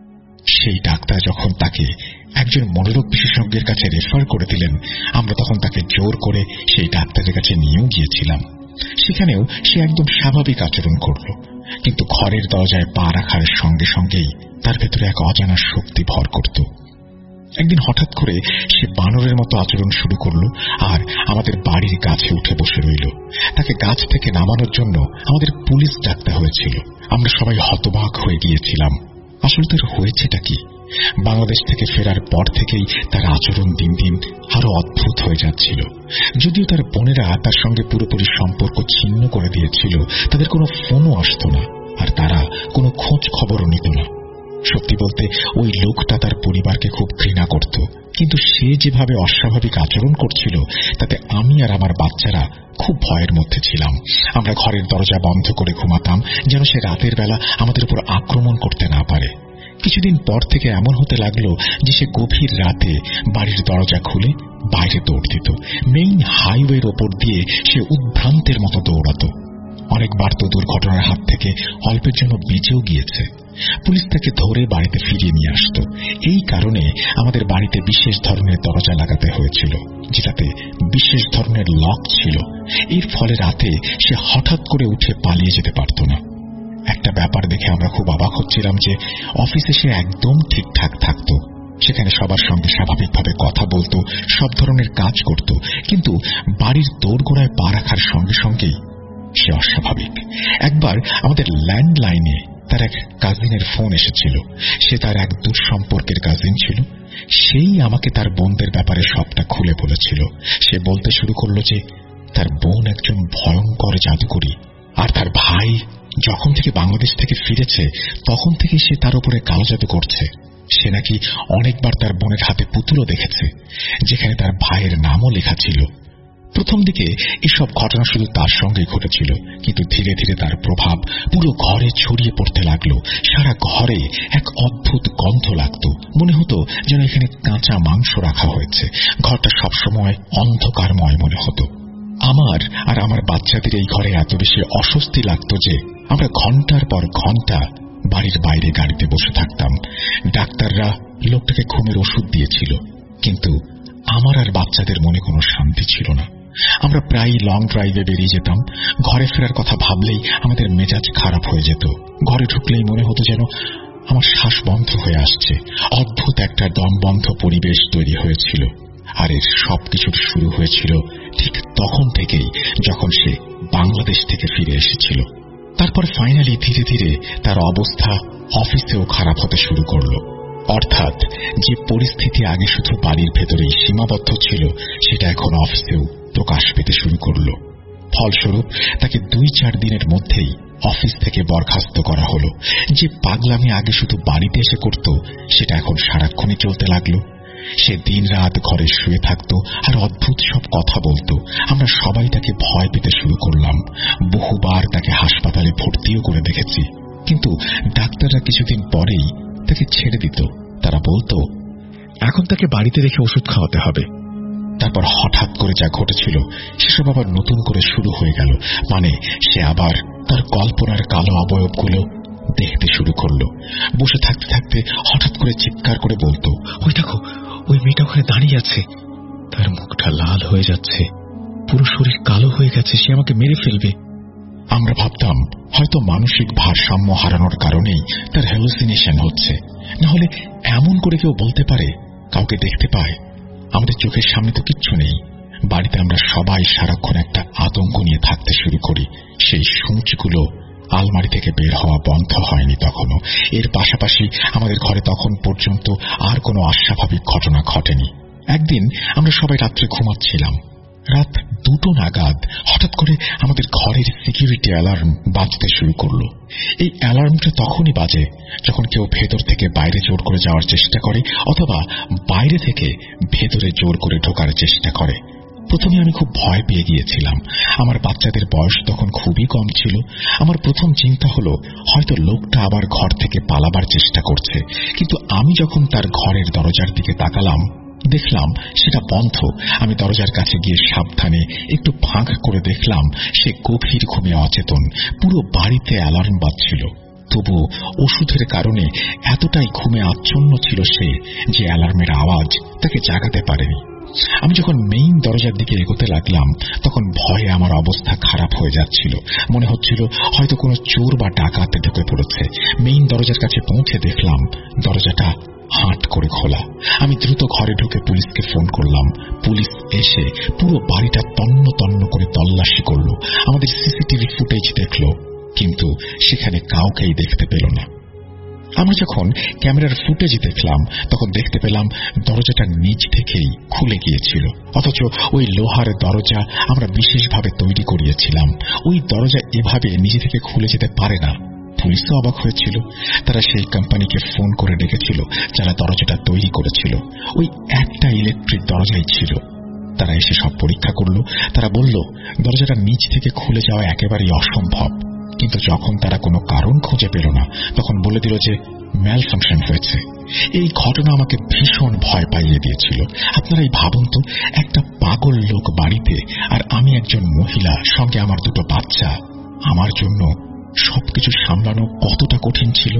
S1: সেই ডাক্তার যখন তাকে একজন মনোরোগ বিশেষজ্ঞের কাছে রেফার করে দিলেন, আমরা তখন তাকে জোর করে সেই ডাক্তারের কাছে নিয়েও গিয়েছিলাম। সেখানেও সে একদম স্বাভাবিক আচরণ করল, কিন্তু ঘরের দরজায় পা রাখার সঙ্গে সঙ্গেই তার ভেতরে এক অজানা শক্তি ভর করত। একদিন হঠাৎ করে সে বানরের মতো আচরণ শুরু করল, আর আমাদের বাড়ির গাছে উঠে বসে রইল। তাকে গাছ থেকে নামানোর জন্য আমাদের পুলিশ ডাকতে হয়েছিল। আমরা সবাই হতবাক হয়ে গিয়েছিলাম, আসলে তার হয়েছেটা কি। বাংলাদেশ থেকে ফেরার পর থেকেই তার আচরণ দিন দিন আরো অদ্ভুত হয়ে যাচ্ছিল। যদিও তার বোনেরা তার সঙ্গে পুরোপুরি সম্পর্ক ছিন্ন করে দিয়েছিল, তাদের কোনো ফোনও আসত না, আর তারা কোনো খোঁজ খবরও নিত না। সত্যি বলতে ওই লোকটা তার পরিবারকে খুব ঘৃণা করত, কিন্তু সে যেভাবে অস্বাভাবিক আচরণ করছিল তাতে আমি আর আমার বাচ্চারা খুব ভয়ের মধ্যে ছিলাম। আমরা ঘরের দরজা বন্ধ করে ঘুমাতাম যেন সে রাতের বেলা আমাদের উপর আক্রমণ করতে না পারে। কিছুদিন পর থেকে এমন হতে লাগলো যে সে গভীর রাতে বাড়ির দরজা খুলে বাইরে দৌড় দিত। মেইন হাইওয়ের ওপর দিয়ে সে উদ্ভ্রান্তের মতো দৌড়াত। অনেকবার তো দুর্ঘটনার হাত থেকে অল্পের জন্য বেঁচেও গিয়েছে। পুলিশ তাকে ধরে বাড়িতে ফিরিয়ে নিয়ে আসত। এই কারণে আমাদের বাড়িতে বিশেষ ধরনের দরজা লাগাতে হয়েছিল, যেটাতে বিশেষ ধরনের লক ছিল। এর ফলে রাতে সে হঠাৎ করে উঠে পালিয়ে যেতে পারত না। একটা ব্যাপার দেখে আমরা খুব অবাক হচ্ছিলাম যে অফিসে সে একদম ঠিকঠাক থাকত, সেখানে সবার সঙ্গে স্বাভাবিকভাবে কথা বলতো, সব ধরনের কাজ করত, কিন্তু বাড়ির দোরগোড়ায় পা রাখার সঙ্গে সঙ্গেই সে অস্বাভাবিক। একবার আমাদের ল্যান্ডলাইনে তার এক কাজিনের ফোন এসেছিল। সে তার এক দূর সম্পর্কের কাজিন ছিল। সেই আমাকে তার বোনদের ব্যাপারে সবটা খুলে বলেছিল। সে বলতে শুরু করল যে তার বোন একজন ভয়ঙ্কর জাদুকরী, আর তার ভাই যখন থেকে বাংলাদেশ থেকে ফিরেছে তখন থেকে সে তার উপরে কালো জাদু করছে। সে নাকি অনেকবার তার বোনের হাতে পুতুলও দেখেছে, যেখানে তার ভাইয়ের নামও লেখা ছিল। প্রথম দিকে এসব ঘটনা শুধু তার সঙ্গেই ঘটেছিল, কিন্তু ধীরে ধীরে তার প্রভাব পুরো ঘরে ছড়িয়ে পড়তে লাগলো। সারা ঘরে এক অদ্ভুত গন্ধ লাগত, মনে হতো যেন এখানে কাঁচা মাংস রাখা হয়েছে। ঘরটা সবসময় অন্ধকারময় মনে হতো। আমার আর আমার বাচ্চাদের এই ঘরে এত বেশি অস্বস্তি লাগত যে আমরা ঘন্টার পর ঘন্টা বাড়ির বাইরে গাড়িতে বসে থাকতাম। ডাক্তাররা লোকটাকে ঘুমের ওষুধ দিয়েছিল, কিন্তু আমার আর বাচ্চাদের মনে কোনো শান্তি ছিল না। আমরা প্রায় লং ড্রাইভে বেরিয়ে যেতাম। ঘরে ফেরার কথা ভাবলেই আমাদের মেজাজ খারাপ হয়ে যেত। ঘরে ঢুকলেই মনে হতো যেন আমার শ্বাস বন্ধ হয়ে আসছে। অদ্ভুত একটা দমবন্ধ পরিবেশ তৈরি হয়েছিল। আর এর সবকিছুর শুরু হয়েছিল ঠিক তখন থেকেই, যখন সে বাংলাদেশ থেকে ফিরে এসেছিল। তারপর ফাইনালি ধীরে ধীরে তার অবস্থা অফিসেও খারাপ হতে শুরু করল। অর্থাৎ যে পরিস্থিতি আগে শুধু বাড়ির ভেতরেই সীমাবদ্ধ ছিল, সেটা এখন অফিসেও প্রকাশ পেতে শুরু করল। ফলস্বরূপ তাকে 2-4 দিনের মধ্যেই অফিস থেকে বরখাস্ত করা হলো। যে পাগলামি আগে শুধু বাড়িতে এসে করত, সেটা এখন সারাক্ষণই চলতে লাগলো। সে দিন রাত ঘরে শুয়ে থাকত আর অদ্ভুত সব কথা বলতো। আমরা সবাই তাকে ভয় পেতে শুরু করলাম। বহুবার তাকে হাসপাতালে ভর্তিও করে দেখেছি, কিন্তু ডাক্তাররা কিছুদিন পরেই তাকে ছেড়ে দিত। তারা বলতো এখন তাকে বাড়িতে রেখে ওষুধ খাওয়াতে হবে। তারপর হঠাৎ করে যা ঘটেছিল সেসব আবার নতুন করে শুরু হয়ে গেল। মানে সে আবার তার কল্পনার কালো অবয়বগুলো দেখতে শুরু করলো। বসে থাকতে থাকতে হঠাৎ করে চিৎকার করে বলতো, ওই দেখো, ওই মেয়েটা ওখানে দাঁড়িয়ে আছে, তার মুখটা লাল হয়ে যাচ্ছে, পুরো শরীর কালো হয়ে গেছে, সে আমাকে মেরে ফেলবে। আমরা ভাবতাম হয়তো মানসিক ভারসাম্য হারানোর কারণেই তার হ্যালুসিনেশন হচ্ছে, না হলে এমন করে কেউ বলতে পারে কাউকে দেখতে পায়? আমাদের চোখের সামনে তো কিচ্ছু নেই। বাড়িতে আমরা সবাই সারাক্ষণ একটা আতঙ্ক নিয়ে থাকতে শুরু করি। সেই সূঁচগুলো আলমারি থেকে বের হওয়া বন্ধ হয়নি তখনও। এর পাশাপাশি আমাদের ঘরে তখন পর্যন্ত আর কোনো অস্বাভাবিক ঘটনা ঘটেনি। একদিন আমরা সবাই রাত্রে ঘুমাচ্ছিলাম। রাত 2টো নাগাদ হঠাৎ করে আমাদের ঘরের সিকিউরিটি অ্যালার্ম বাজতে শুরু করলো। এই অ্যালার্মটা তখনই বাজে যখন কেউ ভেতর থেকে বাইরে জোর করে যাওয়ার চেষ্টা করে, অথবা বাইরে থেকে ভেতরে জোর করে ঢোকার চেষ্টা করে। প্রথমে আমি খুব ভয় পেয়ে গিয়েছিলাম। আমার বাচ্চাদের বয়স তখন খুবই কম ছিল। আমার প্রথম চিন্তা হলো হয়তো লোকটা আবার ঘর থেকে পালাবার চেষ্টা করছে। কিন্তু আমি যখন তার ঘরের দরজার দিকে তাকালাম, দেখলাম সেটা বন্ধ। আমি দরজার কাছে গিয়ে সাবধানে একটু ফাঁক করে দেখলাম সে গভীর ঘুমে অচেতন। পুরো বাড়িতে অ্যালার্ম বাজছিল, তবু ওষুধের কারণে এতটাই ঘুমে আচ্ছন্ন ছিল সে যে অ্যালার্মের আওয়াজ তাকে জাগাতে পারেনি। আমি যখন মেইন দরজার দিকে এগোতে লাগলাম, তখন ভয়ে আমার অবস্থা খারাপ হয়ে যাচ্ছিল। মনে হচ্ছিল হয়তো কোনো চোর বা ডাকাত ঢুকে পড়েছে। মেইন দরজার কাছে পৌঁছে দেখলাম দরজাটা হাট করে খোলা। আমি দ্রুত ঘরে ঢুকে পুলিশকে ফোন করলাম। পুলিশ এসে পুরো বাড়িটা তন্ন তন্ন করে তল্লাশি করলো। আমাদের সিসিটিভি ফুটেজ দেখলো, কিন্তু সেখানে কাউকেই দেখতে পেল না। আমরা যখন ক্যামেরার ফুটেজ দেখলাম, তখন দেখতে পেলাম দরজাটা নিচ থেকেই খুলে গিয়েছিল। অথচ ওই লোহার দরজা আমরা বিশেষভাবে তৈরি করিয়েছিলাম। ওই দরজা এভাবে নিজে থেকে খুলে যেতে পারে না। পুলিশও অবাক হয়েছিল। তারা সেই কোম্পানিকে ফোন করে ডেকেছিল যারা দরজাটা তৈরি করেছিল। ওই একটা ইলেকট্রিক দরজাই ছিল। তারা এসে সব পরীক্ষা করল। তারা বলল দরজাটা নিচ থেকে খুলে যাওয়া একেবারেই অসম্ভব। কিন্তু যখন তারা কোনো কারণ খুঁজে পেল না, তখন বলে দিল যে ম্যাল ফাংশন হয়েছে। এই ঘটনা আমাকে ভীষণ ভয় পাইয়ে দিয়েছিল। আপনারাই ভাবুন তো, একটা পাগল লোক বাড়িতে, আর আমি একজন মহিলা, সঙ্গে আমার 2টো বাচ্চা। আমার জন্য সবকিছু সামলানো কতটা কঠিন ছিল।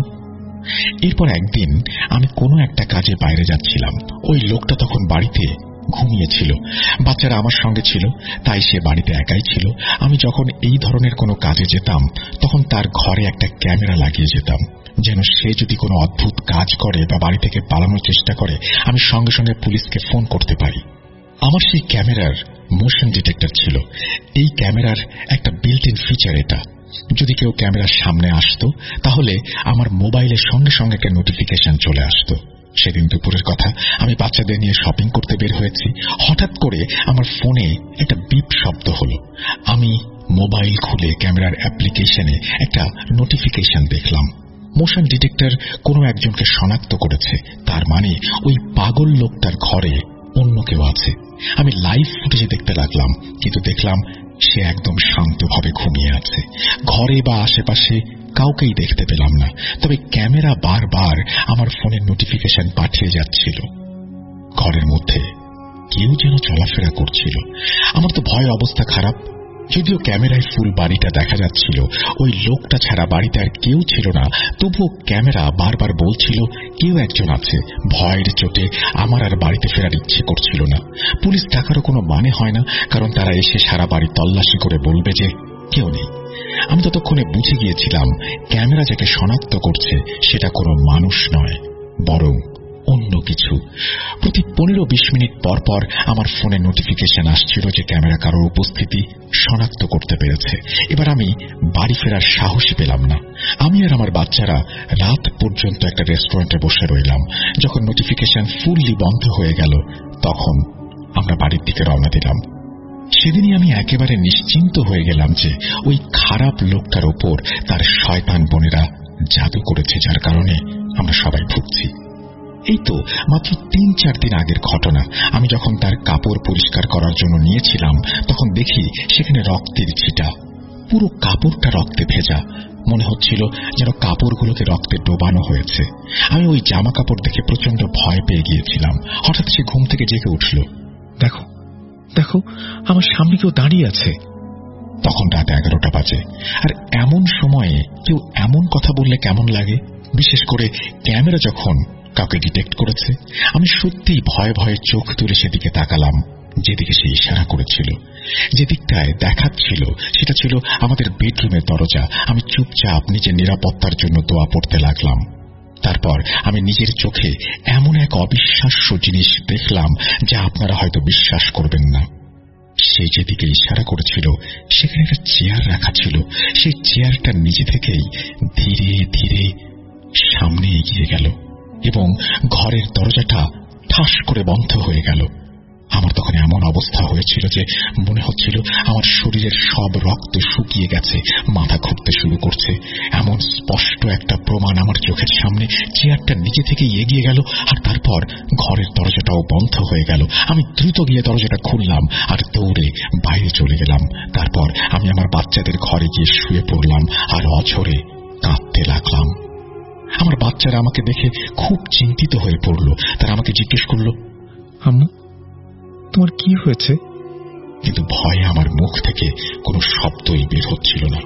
S1: এরপর একদিন আমি কোনো একটা কাজে বাইরে যাচ্ছিলাম। ওই লোকটা তখন বাড়িতে ঘুমিয়েছিল। বাচ্চারা আমার সঙ্গে ছিল, তাই সে বাড়িতে একাই ছিল। আমি যখন এই ধরনের কোনো কাজে যেতাম, তখন তার ঘরে একটা ক্যামেরা লাগিয়ে যেতাম, যেন সে যদি কোনো অদ্ভুত কাজ করে বা বাড়ি থেকে পালানোর চেষ্টা করে, আমি সঙ্গে সঙ্গে পুলিশকে ফোন করতে পারি। আমার সেই ক্যামেরার মোশন ডিটেক্টর ছিল। এই ক্যামেরার একটা বিল্ট ইন ফিচার এটা। যদি কেউ ক্যামেরার সামনে আসতো তাহলে আমার মোবাইলের সঙ্গে সঙ্গে একটা নোটিফিকেশন চলে আসতো। সেদিন দুপুরের কথা, আমি বাচ্চাদের নিয়ে শপিং করতে বের হয়েছি। হঠাৎ করে আমার ফোনে একটা বিপ শব্দ হলো। আমি মোবাইল খুলে ক্যামেরার অ্যাপ্লিকেশনে একটা নোটিফিকেশন দেখলাম। মোশন ডিটেক্টর কোনো একজনকে শনাক্ত করেছে, তার মানে ওই পাগল লোকটার ঘরে অন্য কেউ আছে। আমি লাইভ ফুটেজে দেখতে লাগলাম, কিন্তু দেখলাম সে একদম শান্তভাবে ঘুমিয়ে আছে। ঘরে বা আশেপাশে কাউকেই দেখতে পেলাম না, তবে ক্যামেরা বারবার আমার ফোনের নোটিফিকেশন পাঠিয়ে যাচ্ছিল। ঘরের মধ্যে কেউ যেন চলাফেরা করছিল। আমার তো ভয় অবস্থা খারাপ। যদিও ক্যামেরায় ফুল বাড়িটা দেখা যাচ্ছিল, ওই লোকটা ছাড়া বাড়িতে আর কেউ ছিল না, তবুও ক্যামেরা বারবার বলছিল কেউ একজন আছে। ভয়ের চোটে আমার আর বাড়িতে ফেরার ইচ্ছে করছিল না। পুলিশ ডাকারও কোনো মানে হয় না, কারণ তারা এসে সারা বাড়ি তল্লাশি করে বলবে যে কেউ নেই। আমি ততক্ষণে বুঝে গিয়েছিলাম ক্যামেরা যাকে শনাক্ত করছে সেটা কোনো মানুষ নয়, বরং অন্য কিছু। প্রতি 15-20 মিনিট পর পর আমার ফোনে নোটিফিকেশন আসছিল যে ক্যামেরা কারোর উপস্থিতি শনাক্ত করতে পেরেছে। এবার আমি বাড়ি ফেরার সাহসই পেলাম না। আমি আর আমার বাচ্চারা রাত পর্যন্ত একটা রেস্টুরেন্টে বসে রইলাম। যখন নোটিফিকেশন ফুললি বন্ধ হয়ে গেল, তখন আমরা বাড়ির দিকে রওনা দিলাম। সেদিনই আমি একেবারে নিশ্চিন্ত হয়ে গেলাম যে ওই খারাপ লোকটার ওপর তার শয়তান বোনেরা জাদু করেছে, যার কারণে আমরা সবাই ভুগছি। এই তো মাত্র 3-4 দিন আগের ঘটনা। আমি যখন তার কাপড় পরিষ্কার করার জন্য নিয়েছিলাম, তখন দেখি সেখানে রক্তের ছিটা। পুরো কাপড়টা রক্তে ভেজা। মনে হচ্ছিল যেন কাপড়গুলোকে রক্তে ডোবানো হয়েছে। আমি ওই জামা কাপড় দেখে প্রচন্ড ভয় পেয়ে গিয়েছিলাম। হঠাৎ সে ঘুম থেকে জেগে উঠল। দেখো দেখো, আমার সামনে কেউ দাঁড়িয়ে আছে। তখন রাত 11টা বাজে। আর এমন সময়ে কেউ এমন কথা বললে কেমন লাগে, বিশেষ করে ক্যামেরা যখন কাউকে ডিটেক্ট করেছে। আমি সত্যিই ভয়ে ভয়ে চোখ তুলে সেদিকে তাকালাম, যেদিকে সে ইশারা করেছিল। যে দিকটায় দেখাচ্ছিল সেটা ছিল আমাদের বেডরুমের দরজা। আমি চুপচাপ নিজের নিরাপত্তার জন্য দোয়া পড়তে লাগলাম। তারপর আমি নিজের চোখে এমন এক অবিশ্বাস্য জিনিস দেখলাম যা আপনারা হয়তো বিশ্বাস করবেন না। সে যেদিকে ইশারা করেছিল সেখানে একটা চেয়ার রাখা ছিল। সেই চেয়ারটা নিজে থেকেই ধীরে ধীরে সামনে এগিয়ে গেল এবং ঘরের দরজাটা ঠাস করে বন্ধ হয়ে গেল। আমার তখন এমন অবস্থা হয়েছিল যে মনে হচ্ছিল আমার শরীরের সব রক্ত শুকিয়ে গেছে, মাথা ঘুরতে শুরু করছে। এমন স্পষ্ট একটা প্রমাণ আমার চোখের সামনে। চেয়ারটা নিজে থেকেই এগিয়ে গেল আর তারপর ঘরের দরজাটাও বন্ধ হয়ে গেল। আমি দ্রুত গিয়ে দরজাটা খুললাম আর দৌড়ে বাইরে চলে গেলাম। তারপর আমি আমার বাচ্চাদের ঘরে গিয়ে শুয়ে পড়লাম আর অঝরে কাঁদতে লাগলাম। আমার বাচ্চারা আমাকে দেখে খুব চিন্তিত হয়ে পড়ল। তারা আমাকে জিজ্ঞেস করল, আম্মু তোমার কি হয়েছে? কিন্তু ভয়ে আমার মুখ থেকে কোনো শব্দই বের হচ্ছিল না।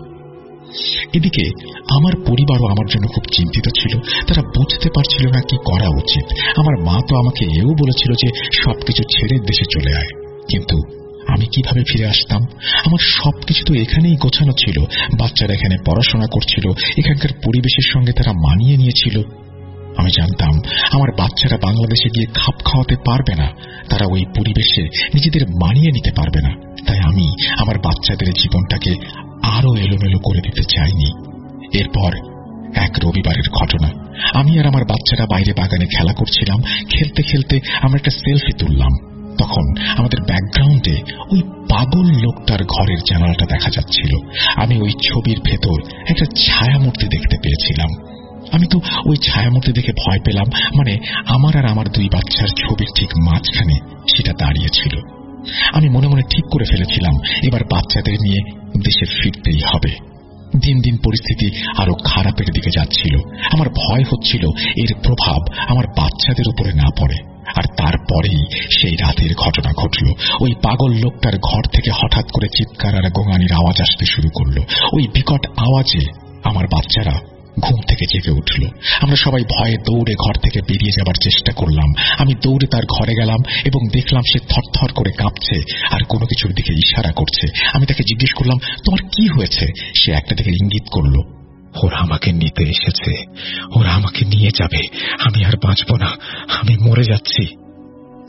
S1: এদিকে আমার পরিবারও আমার জন্য খুব চিন্তিত ছিল। তারা বুঝতে পারছিল না কি করা উচিত। আমার মা তো আমাকে এও বলেছিল যে সবকিছু ছেড়ে দেশে চলে আয়, কিন্তু আমি কিভাবে ফিরে আসতাম? আমার সবকিছু তো এখানেই গোছানো ছিল। বাচ্চারা এখানে পড়াশোনা করছিল, এখানকার পরিবেশের সঙ্গে তারা মানিয়ে নিয়েছিল। আমি জানতাম আমার বাচ্চারা বাংলাদেশে গিয়ে খাপ খাওয়াতে পারবে না, তারা ওই পরিবেশে নিজেদের মানিয়ে নিতে পারবে না। তাই আমি আমার বাচ্চাদের জীবনটাকে আরো এলোমেলো করে দিতে চাইনি। এরপর এক রবিবারের ঘটনা। আমি আর আমার বাচ্চারা বাইরে বাগানে খেলা করছিলাম। খেলতে খেলতে আমরা একটা সেলফি তুললাম। তখন আমাদের ব্যাকগ্রাউন্ডে ওই পাগল লোকটার ঘরের জানালাটা দেখা যাচ্ছিল। আমি ওই ছবির ভেতর একটা ছায়ামূর্তি দেখতে পেয়েছিলাম। আমি তো ওই ছায়ামূর্তি দেখে ভয় পেলাম। মানে আমার আর আমার 2 বাচ্চার ছবির ঠিক মাঝখানে সেটা দাঁড়িয়েছিল। আমি মনে মনে ঠিক করে ফেলেছিলাম এবার বাচ্চাদের নিয়ে দেশে ফিরতেই হবে। দিন দিন পরিস্থিতি আরো খারাপের দিকে যাচ্ছিল। আমার ভয় হচ্ছিল এর প্রভাব আমার বাচ্চাদের উপরে না পড়ে। আর তারপরেই সেই রাতের ঘটনা ঘটল। ওই পাগল লোকটার ঘর থেকে হঠাৎ করে চিৎকার আর গোঙানির আওয়াজ আসতে শুরু করলো। ওই বিকট আওয়াজে আমার বাচ্চারা ঘুম থেকে জেগে উঠল। আমরা সবাই ভয়ে দৌড়ে ঘর থেকে বেরিয়ে যাবার চেষ্টা করলাম। আমি দৌড়ে তার ঘরে গেলাম এবং দেখলাম সে থরথর করে কাঁপছে আর কোনো কিছুর দিকে ইশারা করছে। আমি তাকে জিজ্ঞেস করলাম, তোমার কি হয়েছে? সে একটা দিকে ইঙ্গিত করল, ওরা আমাকে নিতে এসেছে, ওরা আমাকে নিয়ে যাবে, আমি আর বাঁচব না, আমি মরে যাচ্ছি।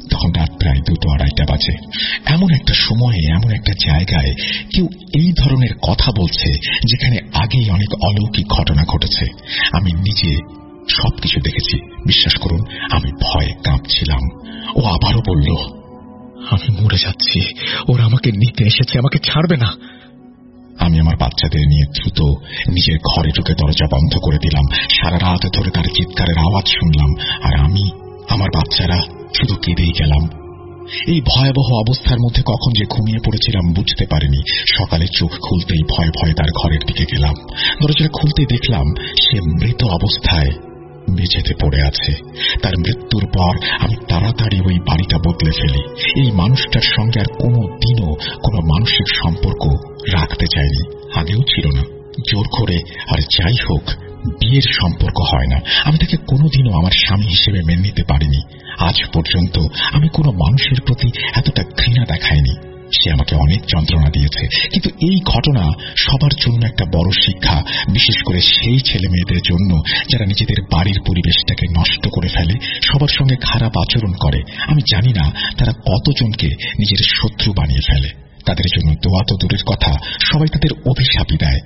S1: তখন রাত প্রায় 2-2:30 বাজে। এমন একটা সময়ে, এমন একটা জায়গায় কেউ এই ধরনের কথা বলছে যেখানে আগেই অনেক অলৌকিক ঘটনা ঘটেছে। আমি নিজে সবকিছু দেখেছি। বিশ্বাস করুন, আমি ভয়ে কাঁপছিলাম। ও আবারও বলল, আমি মরে যাচ্ছি, ওরা আমাকে নিতে এসেছে, আমাকে ছাড়বে না। আমি আমার বাচ্চাদের নিয়ে দ্রুত নিজের ঘরে ঢুকে দরজা বন্ধ করে দিলাম। সারা রাত ধরে তার চিৎকারের আওয়াজ শুনলাম, আর আমি, আমার বাচ্চারা শুধু কেঁদেই গেলাম। এই ভয়াবহ অবস্থার মধ্যে কখন যে ঘুমিয়ে পড়েছিলাম বুঝতে পারিনি। সকালে চোখ খুলতেই ভয়ে ভয়ে তার ঘরের দিকে গেলাম। দরজা খুলতেই দেখলাম সে মৃত অবস্থায় মেঝেতে পড়ে আছে। তার মৃত্যুর পর আমি তাড়াতাড়ি ওই বাড়িটা বদলে ফেলি। এই মানুষটার সঙ্গে আর কোনোদিনও কোনো মানসিক সম্পর্ক রাখতে চাইনি, আগেও ছিল না। জোর করে আর যাই হোক বিয়ের সম্পর্ক হয় না। আমি তাকে কোনোদিনও আমার স্বামী হিসেবে মেনে নিতে পারিনি। আজ পর্যন্ত আমি কোনো মানুষের প্রতি এতটা ঘৃণা দেখাইনি। সে আমাকে অনেক যন্ত্রণা দিয়েছে, কিন্তু এই ঘটনা সবার জন্য একটা বড় শিক্ষা, বিশেষ করে সেই ছেলে মেয়েদের জন্য যারা নিজেদের বাড়ির পরিবেশটাকে নষ্ট করে ফেলে, সবার সঙ্গে খারাপ আচরণ করে। আমি জানি না তারা কতজনকে নিজের শত্রু বানিয়ে ফেলে। তাদের জন্য দোয়া তো দূরের কথা, সবাই তাদের অভিশাপই দেয়।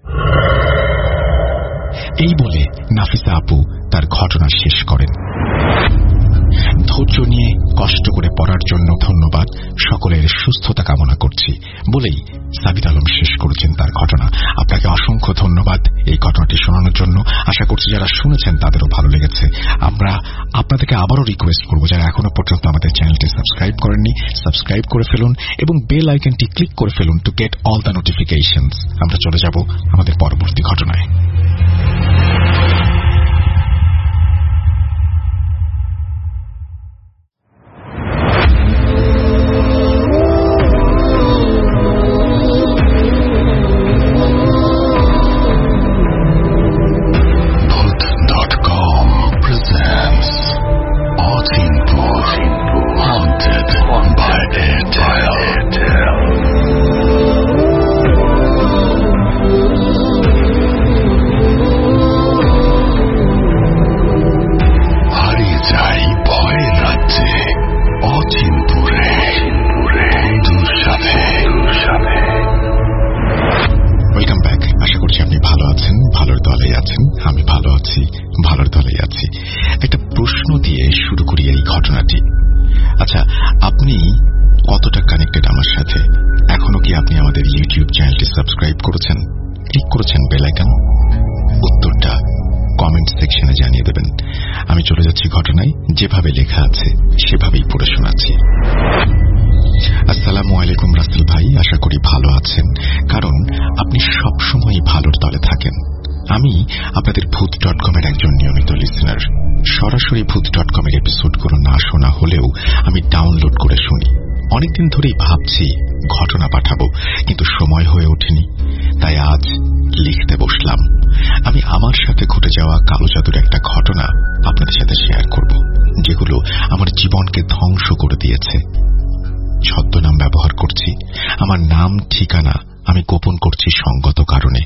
S1: এই বলে নাফিসা আপু তার ঘটনা শেষ করেন। ধৈর্য নিয়ে কষ্ট করে পড়ার জন্য ধন্যবাদ, সকলের সুস্থতা কামনা করছি বলেই সাবিত আলম শেষ করেছেন তার ঘটনা। আপনাকে অসংখ্য ধন্যবাদ এই ঘটনাটি শোনানোর জন্য। আশা করছি যারা শুনেছেন তাদেরও ভালো লেগেছে। আমরা আপনাদেরকে আবারও রিকোয়েস্ট করব, যারা এখনো পর্যন্ত আমাদের চ্যানেলটি সাবস্ক্রাইব করেননি, সাবস্ক্রাইব করে ফেলুন এবং বেল আইকনটি ক্লিক করে ফেলুন to get all the notifications. আমরা চলে যাব আমাদের পরবর্তী ঘটনায়। আচ্ছা, আপনি কতটা কানেক্টেড আমার সাথে? এখনো কি আপনি আমাদের ইউটিউব চ্যানেলটি সাবস্ক্রাইব করেছেন, ক্লিক করেছেন বেল আইকন? উত্তরটা কমেন্ট সেকশনে জানিয়ে দেবেন। আমি চলে যাচ্ছি ঘটনায়, যেভাবে লেখা আছে সেভাবেই পড়ে শোনাচ্ছি। আসসালামু আলাইকুম রাসেল ভাই, আশা করি ভালো আছেন, কারণ আপনি সবসময় ভালোর দলে থাকেন। আমি আপনাদের ভূত.com এর একজন নিয়মিত লিসেনার। সরাসরি ভূত.com এর এপিসোডগুলো না শোনা হলেও আমি ডাউনলোড করে শুনি। অনেকদিন ধরেই ভাবছি ঘটনা পাঠাবো, কিন্তু সময় হয়ে ওঠেনি, তাই আজ লিখতে বসলাম। আমি আমার সাথে ঘটে যাওয়া কালো জাদুর একটা ঘটনা আপনাদের সাথে শেয়ার করব, যেগুলো আমার জীবনকে ধ্বংস করে দিয়েছে। ছদ্মনাম ব্যবহার করছি, আমার নাম ঠিকানা আমি গোপন করছি সঙ্গত কারণে।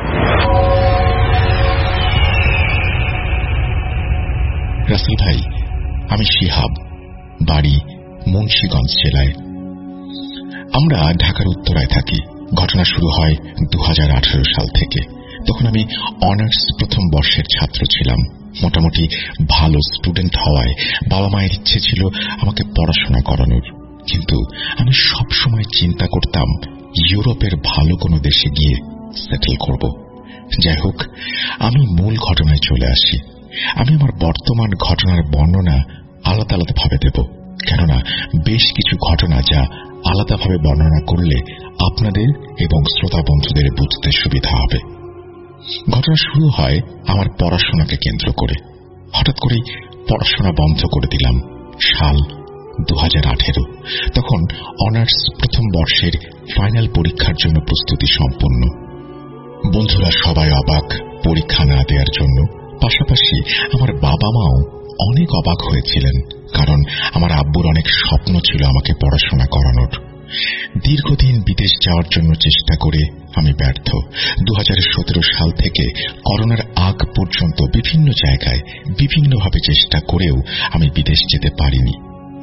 S1: রাসেল ভাই, আমি শিহাব, বাড়ি মুন্সিগঞ্জ জেলায়। আমরা ঢাকার উত্তরায় থাকি। ঘটনা শুরু হয় 2018 সাল থেকে। তখন আমি অনার্স প্রথম বর্ষের ছাত্র ছিলাম। মোটামুটি ভালো স্টুডেন্ট হওয়ায় বাবা মায়ের ইচ্ছে ছিল আমাকে পড়াশোনা করানোর, কিন্তু আমি সব সময় চিন্তা করতাম ইউরোপের ভালো কোনো দেশে গিয়ে সেটেল করব। যাই হোক, আমি মূল ঘটনায় চলে আসি। আমি আমার বর্তমান ঘটনার বর্ণনা আলাদা আলাদা ভাবে দেব, কেননা বেশ কিছু ঘটনা যা আলাদাভাবে বর্ণনা করলে আপনাদের এবং শ্রোতা বন্ধুদের বুঝতে সুবিধা হবে। ঘটনা শুরু হয় আমার পড়াশোনাকে কেন্দ্র করে। হঠাৎ করেই পড়াশোনা বন্ধ করে দিলাম। সাল 2018। তখন অনার্স প্রথম বর্ষের ফাইনাল পরীক্ষার জন্য প্রস্তুতি সম্পন্ন। বন্ধুরা সবাই অবাক পরীক্ষা না দেওয়ার জন্য। পাশাপাশি আমার বাবা মাও অনেক অবাক হয়েছিলেন, কারণ আমার আব্বুর অনেক স্বপ্ন ছিল আমাকে পড়াশোনা করানোর। দীর্ঘদিন বিদেশ যাওয়ার জন্য চেষ্টা করে আমি ব্যর্থ। 2017 সাল থেকে করোনার আগ পর্যন্ত বিভিন্ন জায়গায় বিভিন্নভাবে চেষ্টা করেও আমি বিদেশ যেতে পারিনি।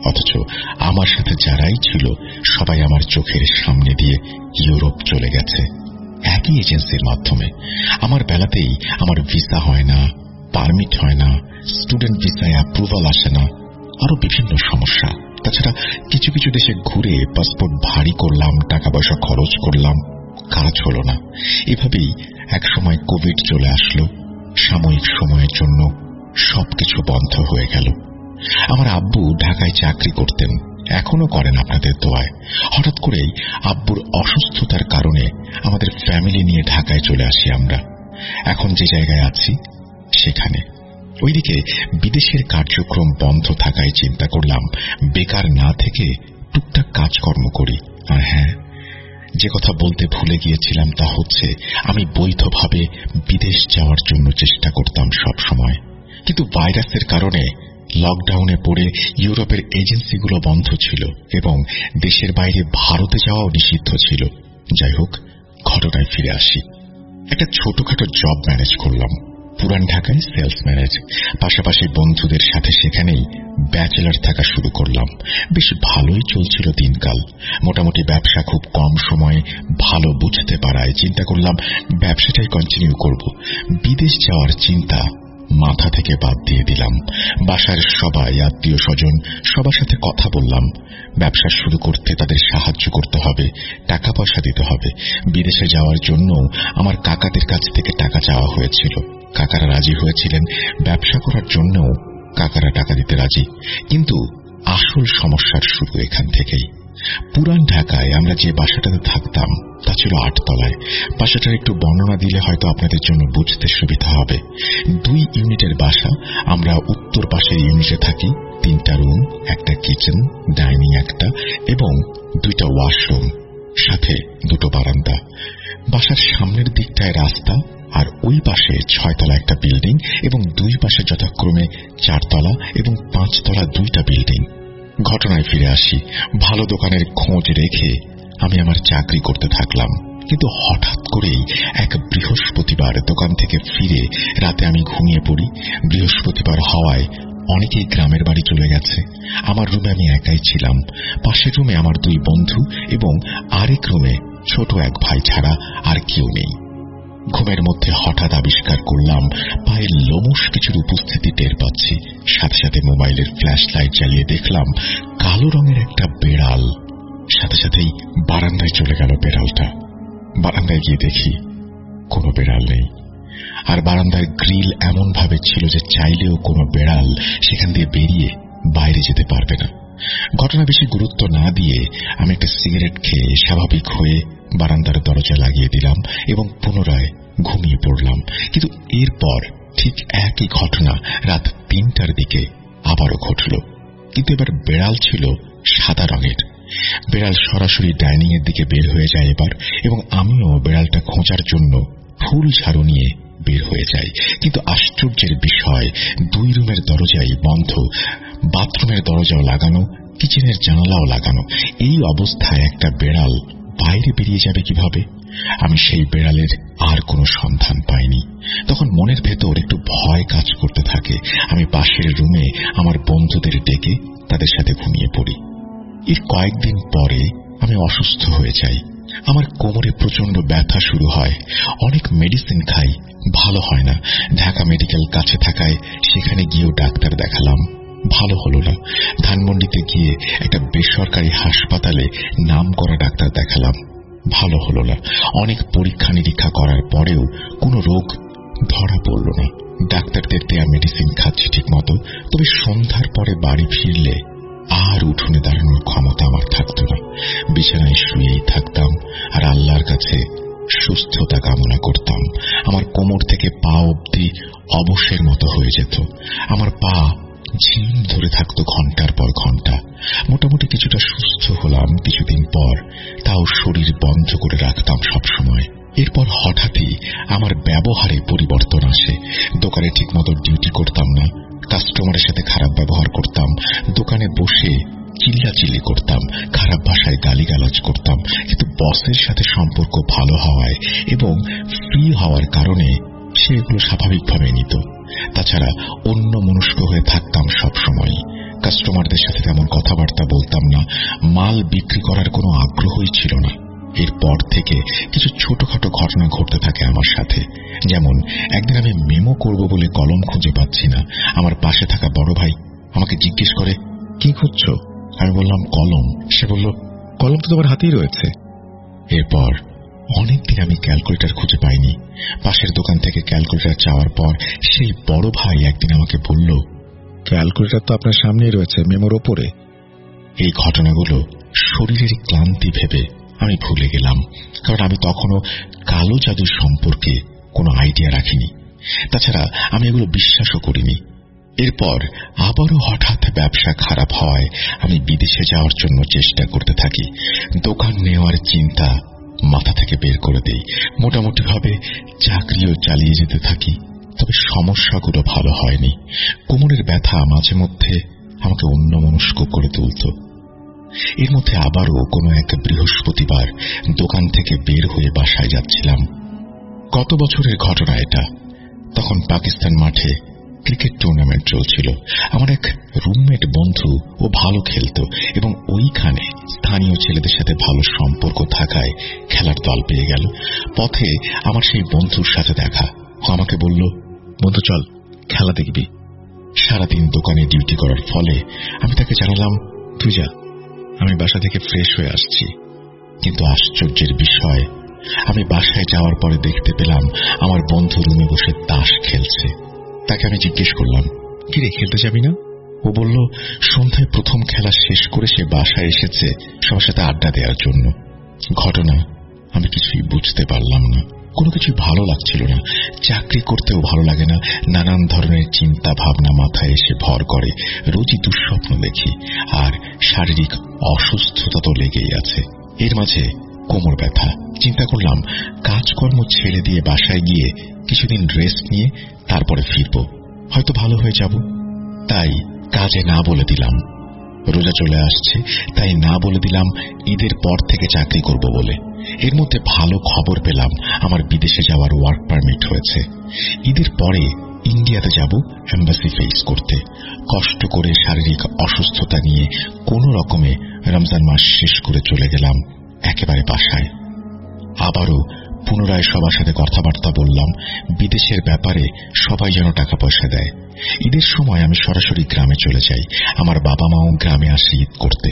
S1: অথচ আমার সাথে যারাই ছিল সবাই আমার চোখের সামনে দিয়ে ইউরোপ চলে গেছে একই এজেন্সির মাধ্যমে। আমার বেলাতেই আমার ভিসা হয় না, পারমিট হয় না, স্টুডেন্ট ভিসায় অ্যাপ্রুভাল আসে না, আরো বিভিন্ন সমস্যা। তাছাড়া কিছু কিছু দেশে ঘুরে পাসপোর্ট ভারী করলাম, টাকা পয়সা খরচ করলাম, কাজ হলো না। এভাবেই এক সময় কোভিড চলে আসলো। সাময়িক সময়ের জন্য সবকিছু বন্ধ হয়ে গেল। আমার আব্বু ঢাকায় চাকরি করতেন, এখনো করেন আপনাদের দোয়ায়। হঠাৎ করেই আব্বুর অসুস্থতার কারণে আমাদের ফ্যামিলি নিয়ে ঢাকায় চলে আসি আমরা। এখন যে জায়গায় আছি সেখানে। ওইদিকে বিদেশের কার্যক্রম বন্ধ থাকায় চিন্তা করলাম বেকার না থেকে টুকটাক কাজকর্ম করি। আর হ্যাঁ, যে কথা বলতে ভুলে গিয়েছিলাম তা হচ্ছে আমি বৈধভাবে বিদেশ যাওয়ার জন্য চেষ্টা করতাম সব সময়। কিন্তু ভাইরাসের কারণে লকডাউনে পড়ে ইউরোপের এজেন্সিগুলো বন্ধ ছিল এবং দেশের বাইরে ভারতে যাওয়াও নিষিদ্ধ ছিল। যাই হোক, ঘটনায় ফিরে আসি। একটা ছোটখাটো জব ম্যানেজ করলাম পুরান ঢাকায়, সেলস ম্যানেজ। পাশাপাশি বন্ধুদের সাথে সেখানেই ব্যাচেলার থাকা শুরু করলাম। বেশ ভালোই চলছিল দিনকাল। মোটামুটি ব্যবসা খুব কম সময়ে ভালো বুঝতে পারায় চিন্তা করলাম ব্যবসাটাই কন্টিনিউ করব। বিদেশ যাওয়ার চিন্তা মাথা থেকে বাদ দিয়ে দিলাম। বাসার সবাই, আত্মীয় স্বজন সবার সাথে কথা বললাম। ব্যবসা শুরু করতে তাদের সাহায্য করতে হবে, টাকা পয়সা দিতে হবে। বিদেশে যাওয়ার জন্য আমার কাকাদের কাছ থেকে টাকা চাওয়া হয়েছিল। কাকারা রাজি হয়েছিলেন, ব্যবসা করার জন্যও কাকারা টাকা দিতে রাজি। কিন্তু আসল সমস্যার শুরু এখান থেকেই। পুরান ঢাকায় আমরা যে বাসাটাতে থাকতাম তা ছিল 8 তলায়। বাসাটার একটু বর্ণনা দিলে হয়তো আপনাদের জন্য বুঝতে সুবিধা হবে। 2 ইউনিটের বাসা। আমরা উত্তর পাশের ইউনিটে থাকি। 3টা রুম, একটা কিচেন, ডাইনিং একটা এবং 2টা ওয়াশরুম, সাথে 2টো বারান্দা। বাসার সামনের দিকটায় রাস্তা, আর ওই পাশে 6 তলা একটা বিল্ডিং এবং 2 পাশে যথাক্রমে 4 তলা এবং 5 তলা 2টা বিল্ডিং। ঘটনায় ফিরে আসি। ভালো দোকানের খোঁজ রেখে আমি আমার চাকরি করতে থাকলাম। কিন্তু হঠাৎ করেই এক বৃহস্পতিবার দোকান থেকে ফিরে রাতে আমি ঘুমিয়ে পড়ি। বৃহস্পতিবার হওয়ায় অনেকেই গ্রামের বাড়ি চলে গেছে। আমার রুমে আমি একাই ছিলাম। পাশের রুমে আমার 2 বন্ধু এবং আরেক রুমে ছোট এক ভাই ছাড়া আর কেউ নেই। ঘুমের মধ্যে হঠাৎ আবিষ্কার করলাম পায়ের লোমশ কিছুর উপস্থিতি টের পাচ্ছি। সাথে সাথে মোবাইলের ফ্ল্যাশ লাইট জ্বালিয়ে দেখলাম কালো রঙের একটা বেড়াল। সাথে সাথেই বারান্দায় চলে গেল বেড়ালটা। বারান্দায় গিয়ে দেখি কোনো বেড়াল নেই। আর বারান্দার গ্রিল এমন ভাবে ছিল যে চাইলেও কোনো বেড়াল সেখান দিয়ে বেরিয়ে বাইরে যেতে পারবে না। ঘটনা বেশি গুরুত্ব না দিয়ে আমি একটা সিগারেট খেয়ে স্বাভাবিক হয়ে বারান্দার দরজা লাগিয়ে দিলাম এবং পুনরায় ঘুমিয়ে পড়লাম। কিন্তু এরপর ঠিক একই ঘটনা রাত 3টার দিকে আবারও ঘটল। কিন্তু এবার বেড়াল ছিল সাদা রঙের। বেড়াল সরাসরি ডাইনিং এর দিকে বের হয়ে যায় এবার, এবং আমিও বেড়ালটা খোঁজার জন্য ফুল ঝাড়ু নিয়ে বের হয়ে যাই। কিন্তু আশ্চর্যের বিষয়, 2 রুমের দরজাই বন্ধ, বাথরুমের দরজাও লাগানো, কিচেনের জানালাও লাগানো। এই অবস্থায় একটা বেড়াল বাইরে বেরিয়ে যাবে কিভাবে? আমি সেই বেড়ালের আর কোনো সন্ধান পাইনি। তখন মনের ভেতর একটু ভয় কাজ করতে থাকে। আমি পাশের রুমে আমার বন্ধুদের ডেকে তাদের সাথে ঘুমিয়ে পড়ি। এর কয়েকদিন পরে আমি অসুস্থ হয়ে যাই। আমার কোমরে প্রচন্ড ব্যথা শুরু হয়। অনেক মেডিসিন খাই, ভালো হয় না। ঢাকা মেডিকেল কাছে থাকায় সেখানে গিয়েও ডাক্তার দেখালাম, ভালো হলো না। ধানমন্ডিতে গিয়ে একটা বেসরকারি হাসপাতালে নাম করা ডাক্তার দেখালাম, ভালো হলো না। অনেক পরীক্ষা নিরীক্ষা করার পরেও কোনো রোগ ধরা পড়ল না। ডাক্তারদের দেয়া মেডিসিন খাচ্ছি ঠিক মতো, তবে সন্ধ্যার পরে বাড়ি ফিরলে আর উঠোনে দাঁড়ানোর ক্ষমতা আমার থাকতো না। বিছানায় শুয়েই থাকতাম আর আল্লাহর কাছে সুস্থতা কামনা করতাম। আমার কোমর থেকে পা অবধি অবশের মতো হয়ে যেত। আমার পা ঝিম ধরে থাকতো ঘন্টার পর ঘন্টা। মোটামুটি কিছুটা সুস্থ হলাম কিছুদিন পর, তাও শরীর বন্ধ করে রাখতাম সবসময়। এরপর হঠাৎই আমার ব্যবহারে পরিবর্তন আসে। দোকানে ঠিকমতো ডিউটি করতাম না, কাস্টমারের সাথে খারাপ ব্যবহার করতাম, দোকানে বসে চিল্লাচিল্লি করতাম, খারাপ ভাষায় গালিগালাজ করতাম। কিন্তু বসের সাথে সম্পর্ক ভালো হওয়ায় এবং ফ্রি হওয়ার কারণে সে এগুলো স্বাভাবিকভাবে নিত। তাছাড়া অন্য মনস্ক হয়ে থাকতাম সবসময়। কাস্টমারদের সাথে তেমন কথাবার্তা বলতাম না, মাল বিক্রি করার কোনো আগ্রহই ছিল না। এরপর থেকে কিছু ছোটখাটো ঘটনা ঘটতে থাকে আমার সাথে। যেমন একদিন আমি মেমো করব বলে কলম খুঁজে পাচ্ছি না। আমার পাশে থাকা বড় ভাই আমাকে জিজ্ঞেস করে, কি খুঁজছো? আমি বললাম কলম। সে বলল, কলম তো তোমার হাতেই রয়েছে। এরপর অনেকদিন আমি ক্যালকুলেটর খুঁজে পাইনি। পাশের দোকান থেকে ক্যালকুলেটর চাওয়ার পর সেই বড় ভাই একদিন আমাকে বলল, ক্যালকুলেটর তো আপনার সামনেই রয়েছে, মেমোর ওপরে। এই ঘটনাগুলো শরীরের ক্লান্তি ভেবে আমি ভুলে গেলাম, কারণ আমি তখনও কালো জাদু সম্পর্কে কোনো আইডিয়া রাখিনি। তাছাড়া আমি এগুলো বিশ্বাসও করিনি। এরপর আবারও হঠাৎ ব্যবসা খারাপ হওয়ায় আমি বিদেশে যাওয়ার জন্য চেষ্টা করতে থাকি। দোকান নেওয়ার চিন্তা মাথা থেকে বের করে দেই। মোটামুটি ভাবে চাকরিও চালিয়ে যেতে থাকি। তবে সমস্যাগুলো ভালো হয়নি। কোমরের ব্যথা মাঝে মধ্যে আমাকে অন্যমনস্ক করে তুলত। এর মধ্যে আবারও কোনো এক বৃহস্পতিবার দোকান থেকে বের হয়ে বাসায় যাচ্ছিলাম। গত বছরের ঘটনা এটা। তখন পাকিস্তান মাঠে ক্রিকেট টুর্নামেন্ট চলছিল। আমার এক রুমমেট বন্ধু ও ভালো খেলত এবং ওইখানে স্থানীয় ছেলেদের সাথে ভালো সম্পর্ক থাকায় খেলার দল পেয়ে গেল। পথে আমার সেই বন্ধুর সাথে দেখা। ও আমাকে বলল, বন্ধু চল খেলা দেখবি। সারাদিন দোকানে ডিউটি করার ফলে আমি তাকে জানালাম, তুই যা, আমি বাসা থেকে ফ্রেশ হয়ে আসছি। কিন্তু আশ্চর্যের বিষয়, আমি বাসায় যাওয়ার পরে দেখতে পেলাম আমার বন্ধু রুমে বসে তাস খেলছে। তাকে আমি জিজ্ঞেস করলাম, কি রে, খেলতে যাবি না? ও বলল, সন্ধ্যায় প্রথম খেলা শেষ করে সে বাসায় এসেছে সবার সাথে আড্ডা দেওয়ার জন্য। ঘটনা আমি কিছুই বুঝতে পারলাম না। কোনো কিছুই ভালো লাগছিল না। চাকরি করতেও ভালো লাগে না। নানান ধরনের চিন্তা ভাবনা মাথায় এসে ভর করে। রোজই দুঃস্বপ্ন দেখি, আর শারীরিক অসুস্থতা তো লেগেই আছে। এর মাঝে কোমর ব্যথা। চিন্তা করলাম কাজকর্ম ছেড়ে দিয়ে বাসায় গিয়ে কিছুদিন রেস্ট নিয়ে তারপরে ফিরব, হয়তো ভালো হয়ে যাব। তাই কাজে না বলে দিলাম। রোজা চলে আসছে, তাই না বলে দিলাম ঈদের পর থেকে চাকরি করব বলে। এর মধ্যে ভালো খবর পেলাম আমার বিদেশে যাওয়ার ওয়ার্ক পারমিট হয়েছে। ঈদের পরে ইন্ডিয়াতে যাব এম্বাসি ফেস করতে। কষ্ট করে শারীরিক অসুস্থতা নিয়ে কোনো রকমে রমজান মাস শেষ করে চলে গেলাম একেবারে বাসায়। আবারও পুনরায় সবার সাথে কথাবার্তা বললাম। বিদেশের ব্যাপারে সবাই যেন টাকা পয়সা দেয়। ঈদের সময় আমি সরাসরি গ্রামে চলে যাই। আমার বাবা মাও গ্রামে আসে ঈদ করতে।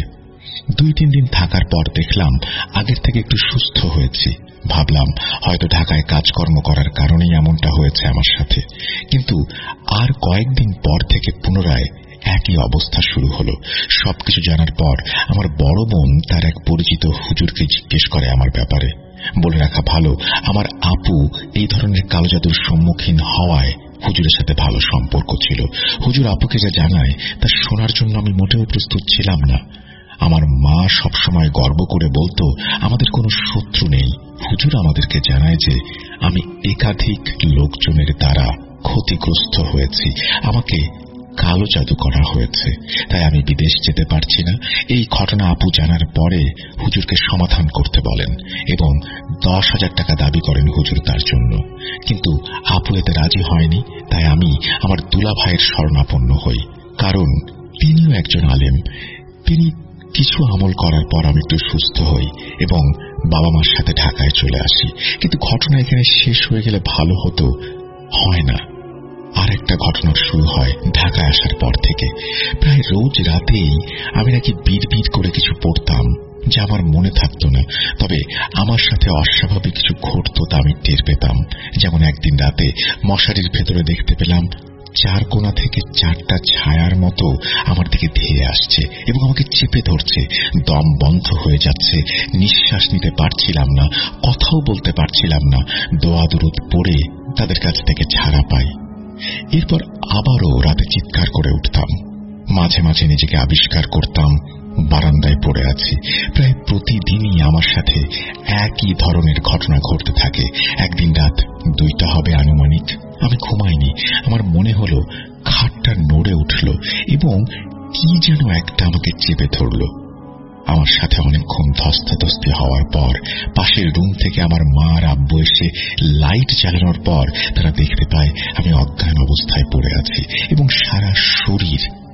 S1: 2-3 দিন থাকার পর দেখলাম আগের থেকে একটু সুস্থ হয়েছি। ভাবলাম হয়তো ঢাকায় কাজকর্ম করার কারণেই এমনটা হয়েছে আমার সাথে। কিন্তু আর কয়েকদিন পর থেকে পুনরায় একই অবস্থা শুরু হলো। সবকিছু জানার পর আমার বড় বোন তার এক পরিচিত হুজুরকে জিজ্ঞেস করে আমার ব্যাপারে। বলে রাখা ভালো, আমার আপু এই ধরনের কালো জাদুর সম্মুখীন হওয়ায় হুজুরের সাথে ভালো সম্পর্ক ছিল। হুজুর আপুকে যা জানায় তা শোনার জন্য আমি মোটেও প্রস্তুত ছিলাম না। আমার মা সবসময় গর্ব করে বলতো, আমাদের কোনো শত্রু নেই। হুজুর আমাদেরকে জানায় যে আমি একাধিক লোকজনের দ্বারা ক্ষতিগ্রস্ত হয়েছি, আমাকে কালো জাদু করা হয়েছে, তাই আমি বিদেশ যেতে পারছি না। এই ঘটনা আপু জানার পরে হুজুরকে সমাধান করতে বলেন এবং 10,000 টাকা দাবি করেন হুজুর তার জন্য। কিন্তু আপু এতে রাজি হয়নি। তাই আমি আমার দুলা ভাইয়ের শরণাপন্ন হই, কারণ তিনিও একজন আলেম। তিনি কিছু আমল করার পর আমি একটু সুস্থ হই এবং বাবা মার সাথে ঢাকায় চলে আসি। কিন্তু ঘটনা এখানে শেষ হয়ে গেলে ভালো হতো, হয় না। আর একটা ঘটনার শুরু হয় ঢাকায় আসার পর থেকে। প্রায় রোজ রাতেই আমি নাকি বিড় করে কিছু পড়তাম, যা আমার মনে থাকতো না। তবে আমার সাথে অস্বাভাবিক কিছু ঘটতো তা আমি টের পেতাম। যেমন একদিন রাতে মশারির ভেতরে দেখতে পেলাম 4 কোণা থেকে 4টা ছায়ার মতো আমার দিকে ধেয়ে আসছে এবং আমাকে চেপে ধরছে। দম বন্ধ হয়ে যাচ্ছে, নিঃশ্বাস নিতে পারছিলাম না, কথাও বলতে পারছিলাম না। দোয়া দুরুদ পড়ে তাদের কাছ থেকে ছাড়া পাই। এরপর আবারও রাতে চিৎকার করে উঠতাম। মাঝে মাঝে নিজেকে আবিষ্কার করতাম বারান্দায় পড়ে আছি। প্রায় প্রতিদিনই আমার সাথে একই ধরনের ঘটনা ঘটতে থাকে। একদিন রাত 2টা হবে আনুমানিক। আমি ঘুমাইনি। আমার মনে হলো খাটটা নড়ে উঠল এবং কি যেন একটা আমাকে চেপে ধরল। আমার সাথে অনেকক্ষণ ধস্তাধস্তি হওয়ার পর পাশের রুম থেকে আমার মা আর আব্বু এসে লাইট জ্বালানোর পর তারা দেখতে পায় আমি অজ্ঞান অবস্থায় পড়ে আছি এবং সারা শরীর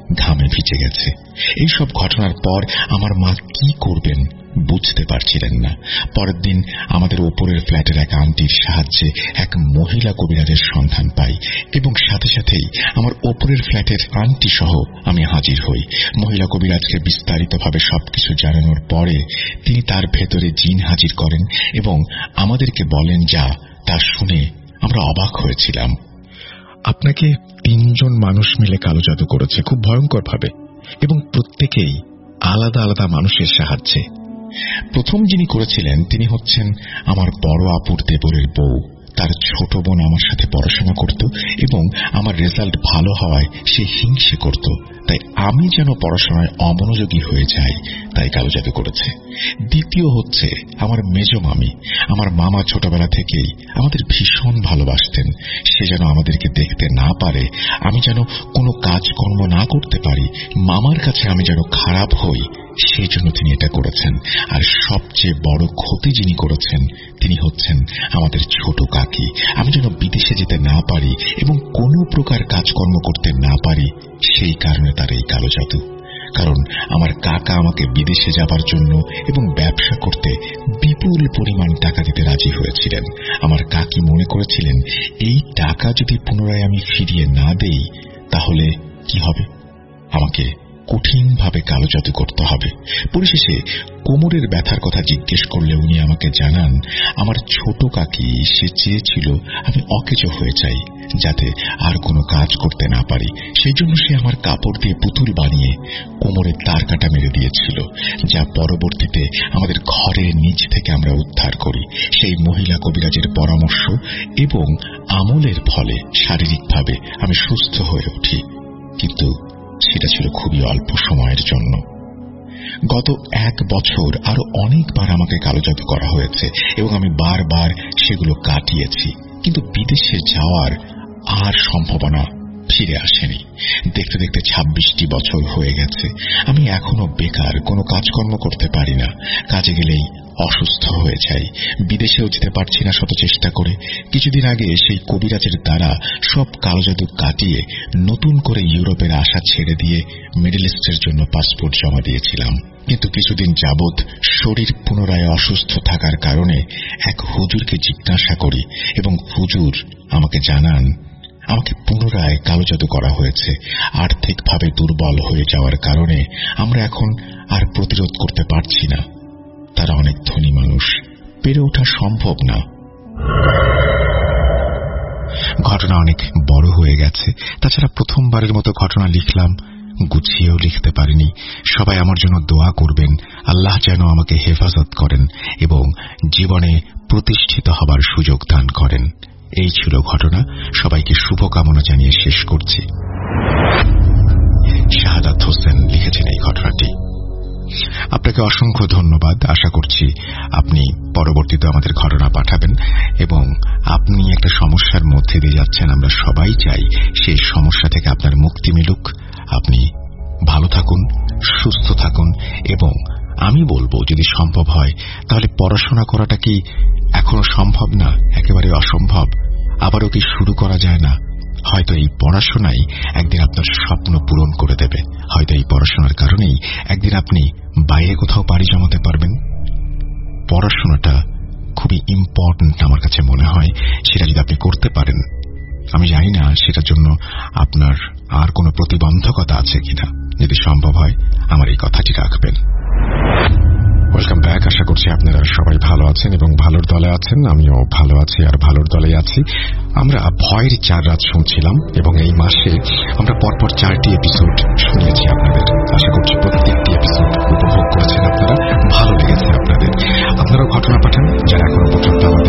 S1: ঘামে ভিজে গেছে। এইসব ঘটনার পর আমার মা কি করবেন বুঝতে পারছিলেন না। পরের দিন আমাদের ওপরের ফ্ল্যাটের এক আন্টির সাহায্যে এক মহিলা কবিরাজের সন্ধান পাই এবং সাথে সাথেই আমার ওপরের ফ্ল্যাটের আন্টি সহ আমি হাজির হই। মহিলা কবিরাজকে বিস্তারিতভাবে সবকিছু জানানোর পরে তিনি তার ভেতরে জিন হাজির করেন এবং আমাদেরকে বলেন যা তা শুনে আমরা অবাক হয়েছিলাম।
S3: আপনাকে 3 জন মানুষ মিলে কালো জাদু করেছে খুব ভয়ঙ্কর ভাবে, এবং প্রত্যেকেই আলাদা আলাদা মানুষের সাহায্যে।
S1: প্রথম যিনি করেছিলেন তিনি হচ্ছেন আমার বড় আপুর দেবরের বউ। তার ছোট বোন আমার সাথে পড়াশোনা করত এবং আমার রেজাল্ট ভালো হওয়ায় সে হিংসে করত, তাই আমি যেন পড়াশোনায় অমনোযোগী হয়ে যাই তাই কালো জাদু করেছে। দ্বিতীয় হচ্ছে আমার মেজ মামি। আমার মামা ছোটবেলা থেকেই আমাদের ভীষণ ভালোবাসতেন। সে যেন আমাদেরকে দেখতে না পারে, আমি যেন কোনো কাজকর্ম না করতে পারি, মামার কাছে আমি যেন খারাপ হই, সেই জন্য তিনি এটা করেছেন। আর সবচেয়ে বড় ক্ষতি যিনি করেছেন তিনি হচ্ছেন আমাদের ছোট কাকি। আমি যেন বিদেশে যেতে না পারি এবং কোনো প্রকার কাজকর্ম করতে না পারি, সেই কারণে তার এই কালো জাদু। কারণ আমার কাকা আমাকে বিদেশে যাবার জন্য এবং ব্যবসা করতে বিপুল পরিমাণ টাকা দিতে রাজি হয়েছিলেন। আমার কাকি মনে করেছিলেন এই টাকা যদি পুনরায় আমি ফিরিয়ে না দেই তাহলে কি হবে, আমাকে কঠিনভাবে কালো জাদু করতে হবে। পরিশেষে কোমরের ব্যথার কথা জিজ্ঞেস করলে উনি আমাকে জানান আমার ছোট কাকি সে চেয়েছিল আমি অকেজো হয়ে যাই যাতে আর কোনো কাজ করতে না পারি। সেই জন্য সে আমার কাপড় দিয়ে পুতুল বানিয়ে কোমরের তার কাটা মেরে দিয়েছিল, যা পরবর্তীতে আমাদের ঘরের নিচ থেকে আমরা উদ্ধার করি। সেই মহিলা কবিরাজের পরামর্শ এবং আমলের ফলে শারীরিকভাবে আমি সুস্থ হয়ে উঠি, কিন্তু সেটা ছিল খুবই অল্প সময়ের জন্য। গত 1 বছর আরো অনেকবার আমাকে কালো জাদু করা হয়েছে এবং আমি বারবার সেগুলো কাটিয়েছি, কিন্তু বিদেশে যাওয়ার আর সম্ভাবনা ফিরে আসেনি। দেখতে দেখতে 26টি বছর হয়ে গেছে। আমি এখনো বেকার, কোনো কাজকর্ম করতে পারি না, কাজে গেলেই অসুস্থ হয়ে যাই, বিদেশেও যেতে পারছি না শত চেষ্টা করে। কিছুদিন আগে সেই কবিরাজের দ্বারা সব কালো জাদু কাটিয়ে নতুন করে ইউরোপের আশা ছেড়ে দিয়ে মিডল ইস্টের জন্য পাসপোর্ট জমা দিয়েছিলাম, কিন্তু কিছুদিন যাবৎ শরীর পুনরায় অসুস্থ থাকার কারণে এক হুজুরকে জিজ্ঞাসা করি এবং হুজুর আমাকে জানান আমাকে পুনরায় কালো জাদু করা হয়েছে। আর্থিকভাবে দুর্বল হয়ে যাওয়ার কারণে আমরা এখন আর প্রতিরোধ করতে পারছি না। তারা অনেক ধনী মানুষ, পেরে ওঠা সম্ভব না।
S3: ঘটনা অনেক বড় হয়ে গেছে। তাছাড়া প্রথমবারের মতো ঘটনা লিখলাম, গুছিয়েও লিখতে পারিনি। সবাই আমার জন্য দোয়া করবেন, আল্লাহ যেন আমাকে হেফাজত করেন এবং জীবনে প্রতিষ্ঠিত হবার সুযোগ দান করেন। এই ছিল ঘটনা। সবাইকে শুভকামনা জানিয়ে শেষ করছি। শাহাদাত হোসেন লিখেছেন এই ঘটনাটি। আপনাকে অসংখ্য ধন্যবাদ। আশা করছি আপনি পরবর্তীতে আমাদের ঘটনা পাঠাবেন এবং আপনি একটা সমস্যার মধ্যে দিয়ে যাচ্ছেন, আমরা সবাই চাই সেই সমস্যা থেকে আপনার মুক্তি মিলুক। আপনি ভালো থাকুন, সুস্থ থাকুন এবং আমি বলবো যদি সম্ভব হয় তাহলে পড়াশোনা করাটা কি এখনো সম্ভব না, একেবারে অসম্ভব? আবারও কি শুরু করা যায় না? হয়তো এই পড়াশোনাই একদিন আপনার স্বপ্ন পূরণ করে দেবে। হয়তো এই পড়াশোনার কারণেই একদিন আপনি বাইরে কোথাও পাড়ি জমাতে পারবেন। পড়াশোনাটা খুবই ইম্পর্ট্যান্ট আমার কাছে মনে হয়। সেটা যদি আপনি করতে পারেন, আমি জানি না সেটার জন্য আপনার আর কোনো প্রতিবন্ধকতা আছে কিনা। যদি সম্ভব হয় আমার এই কথাটি রাখবেন। Welcome back. আশা করছি আপনারা সবাই ভালো আছেন এবং ভালোর দলে আছেন। আমিও ভালো আছি আর ভালোর দলে আছি। আমরা ভয়ের 4 রাত শুনছিলাম এবং এই মাসে আমরা পরপর 4টি এপিসোড শুনিয়েছি আপনাদের। আশা করছি প্রত্যেকটি এপিসোড উপভোগ করেছেন আপনারা, ভালো লেগেছে আপনাদের। আপনারাও ঘটনা পাঠান যারা এখনো পর্যন্ত আমাদের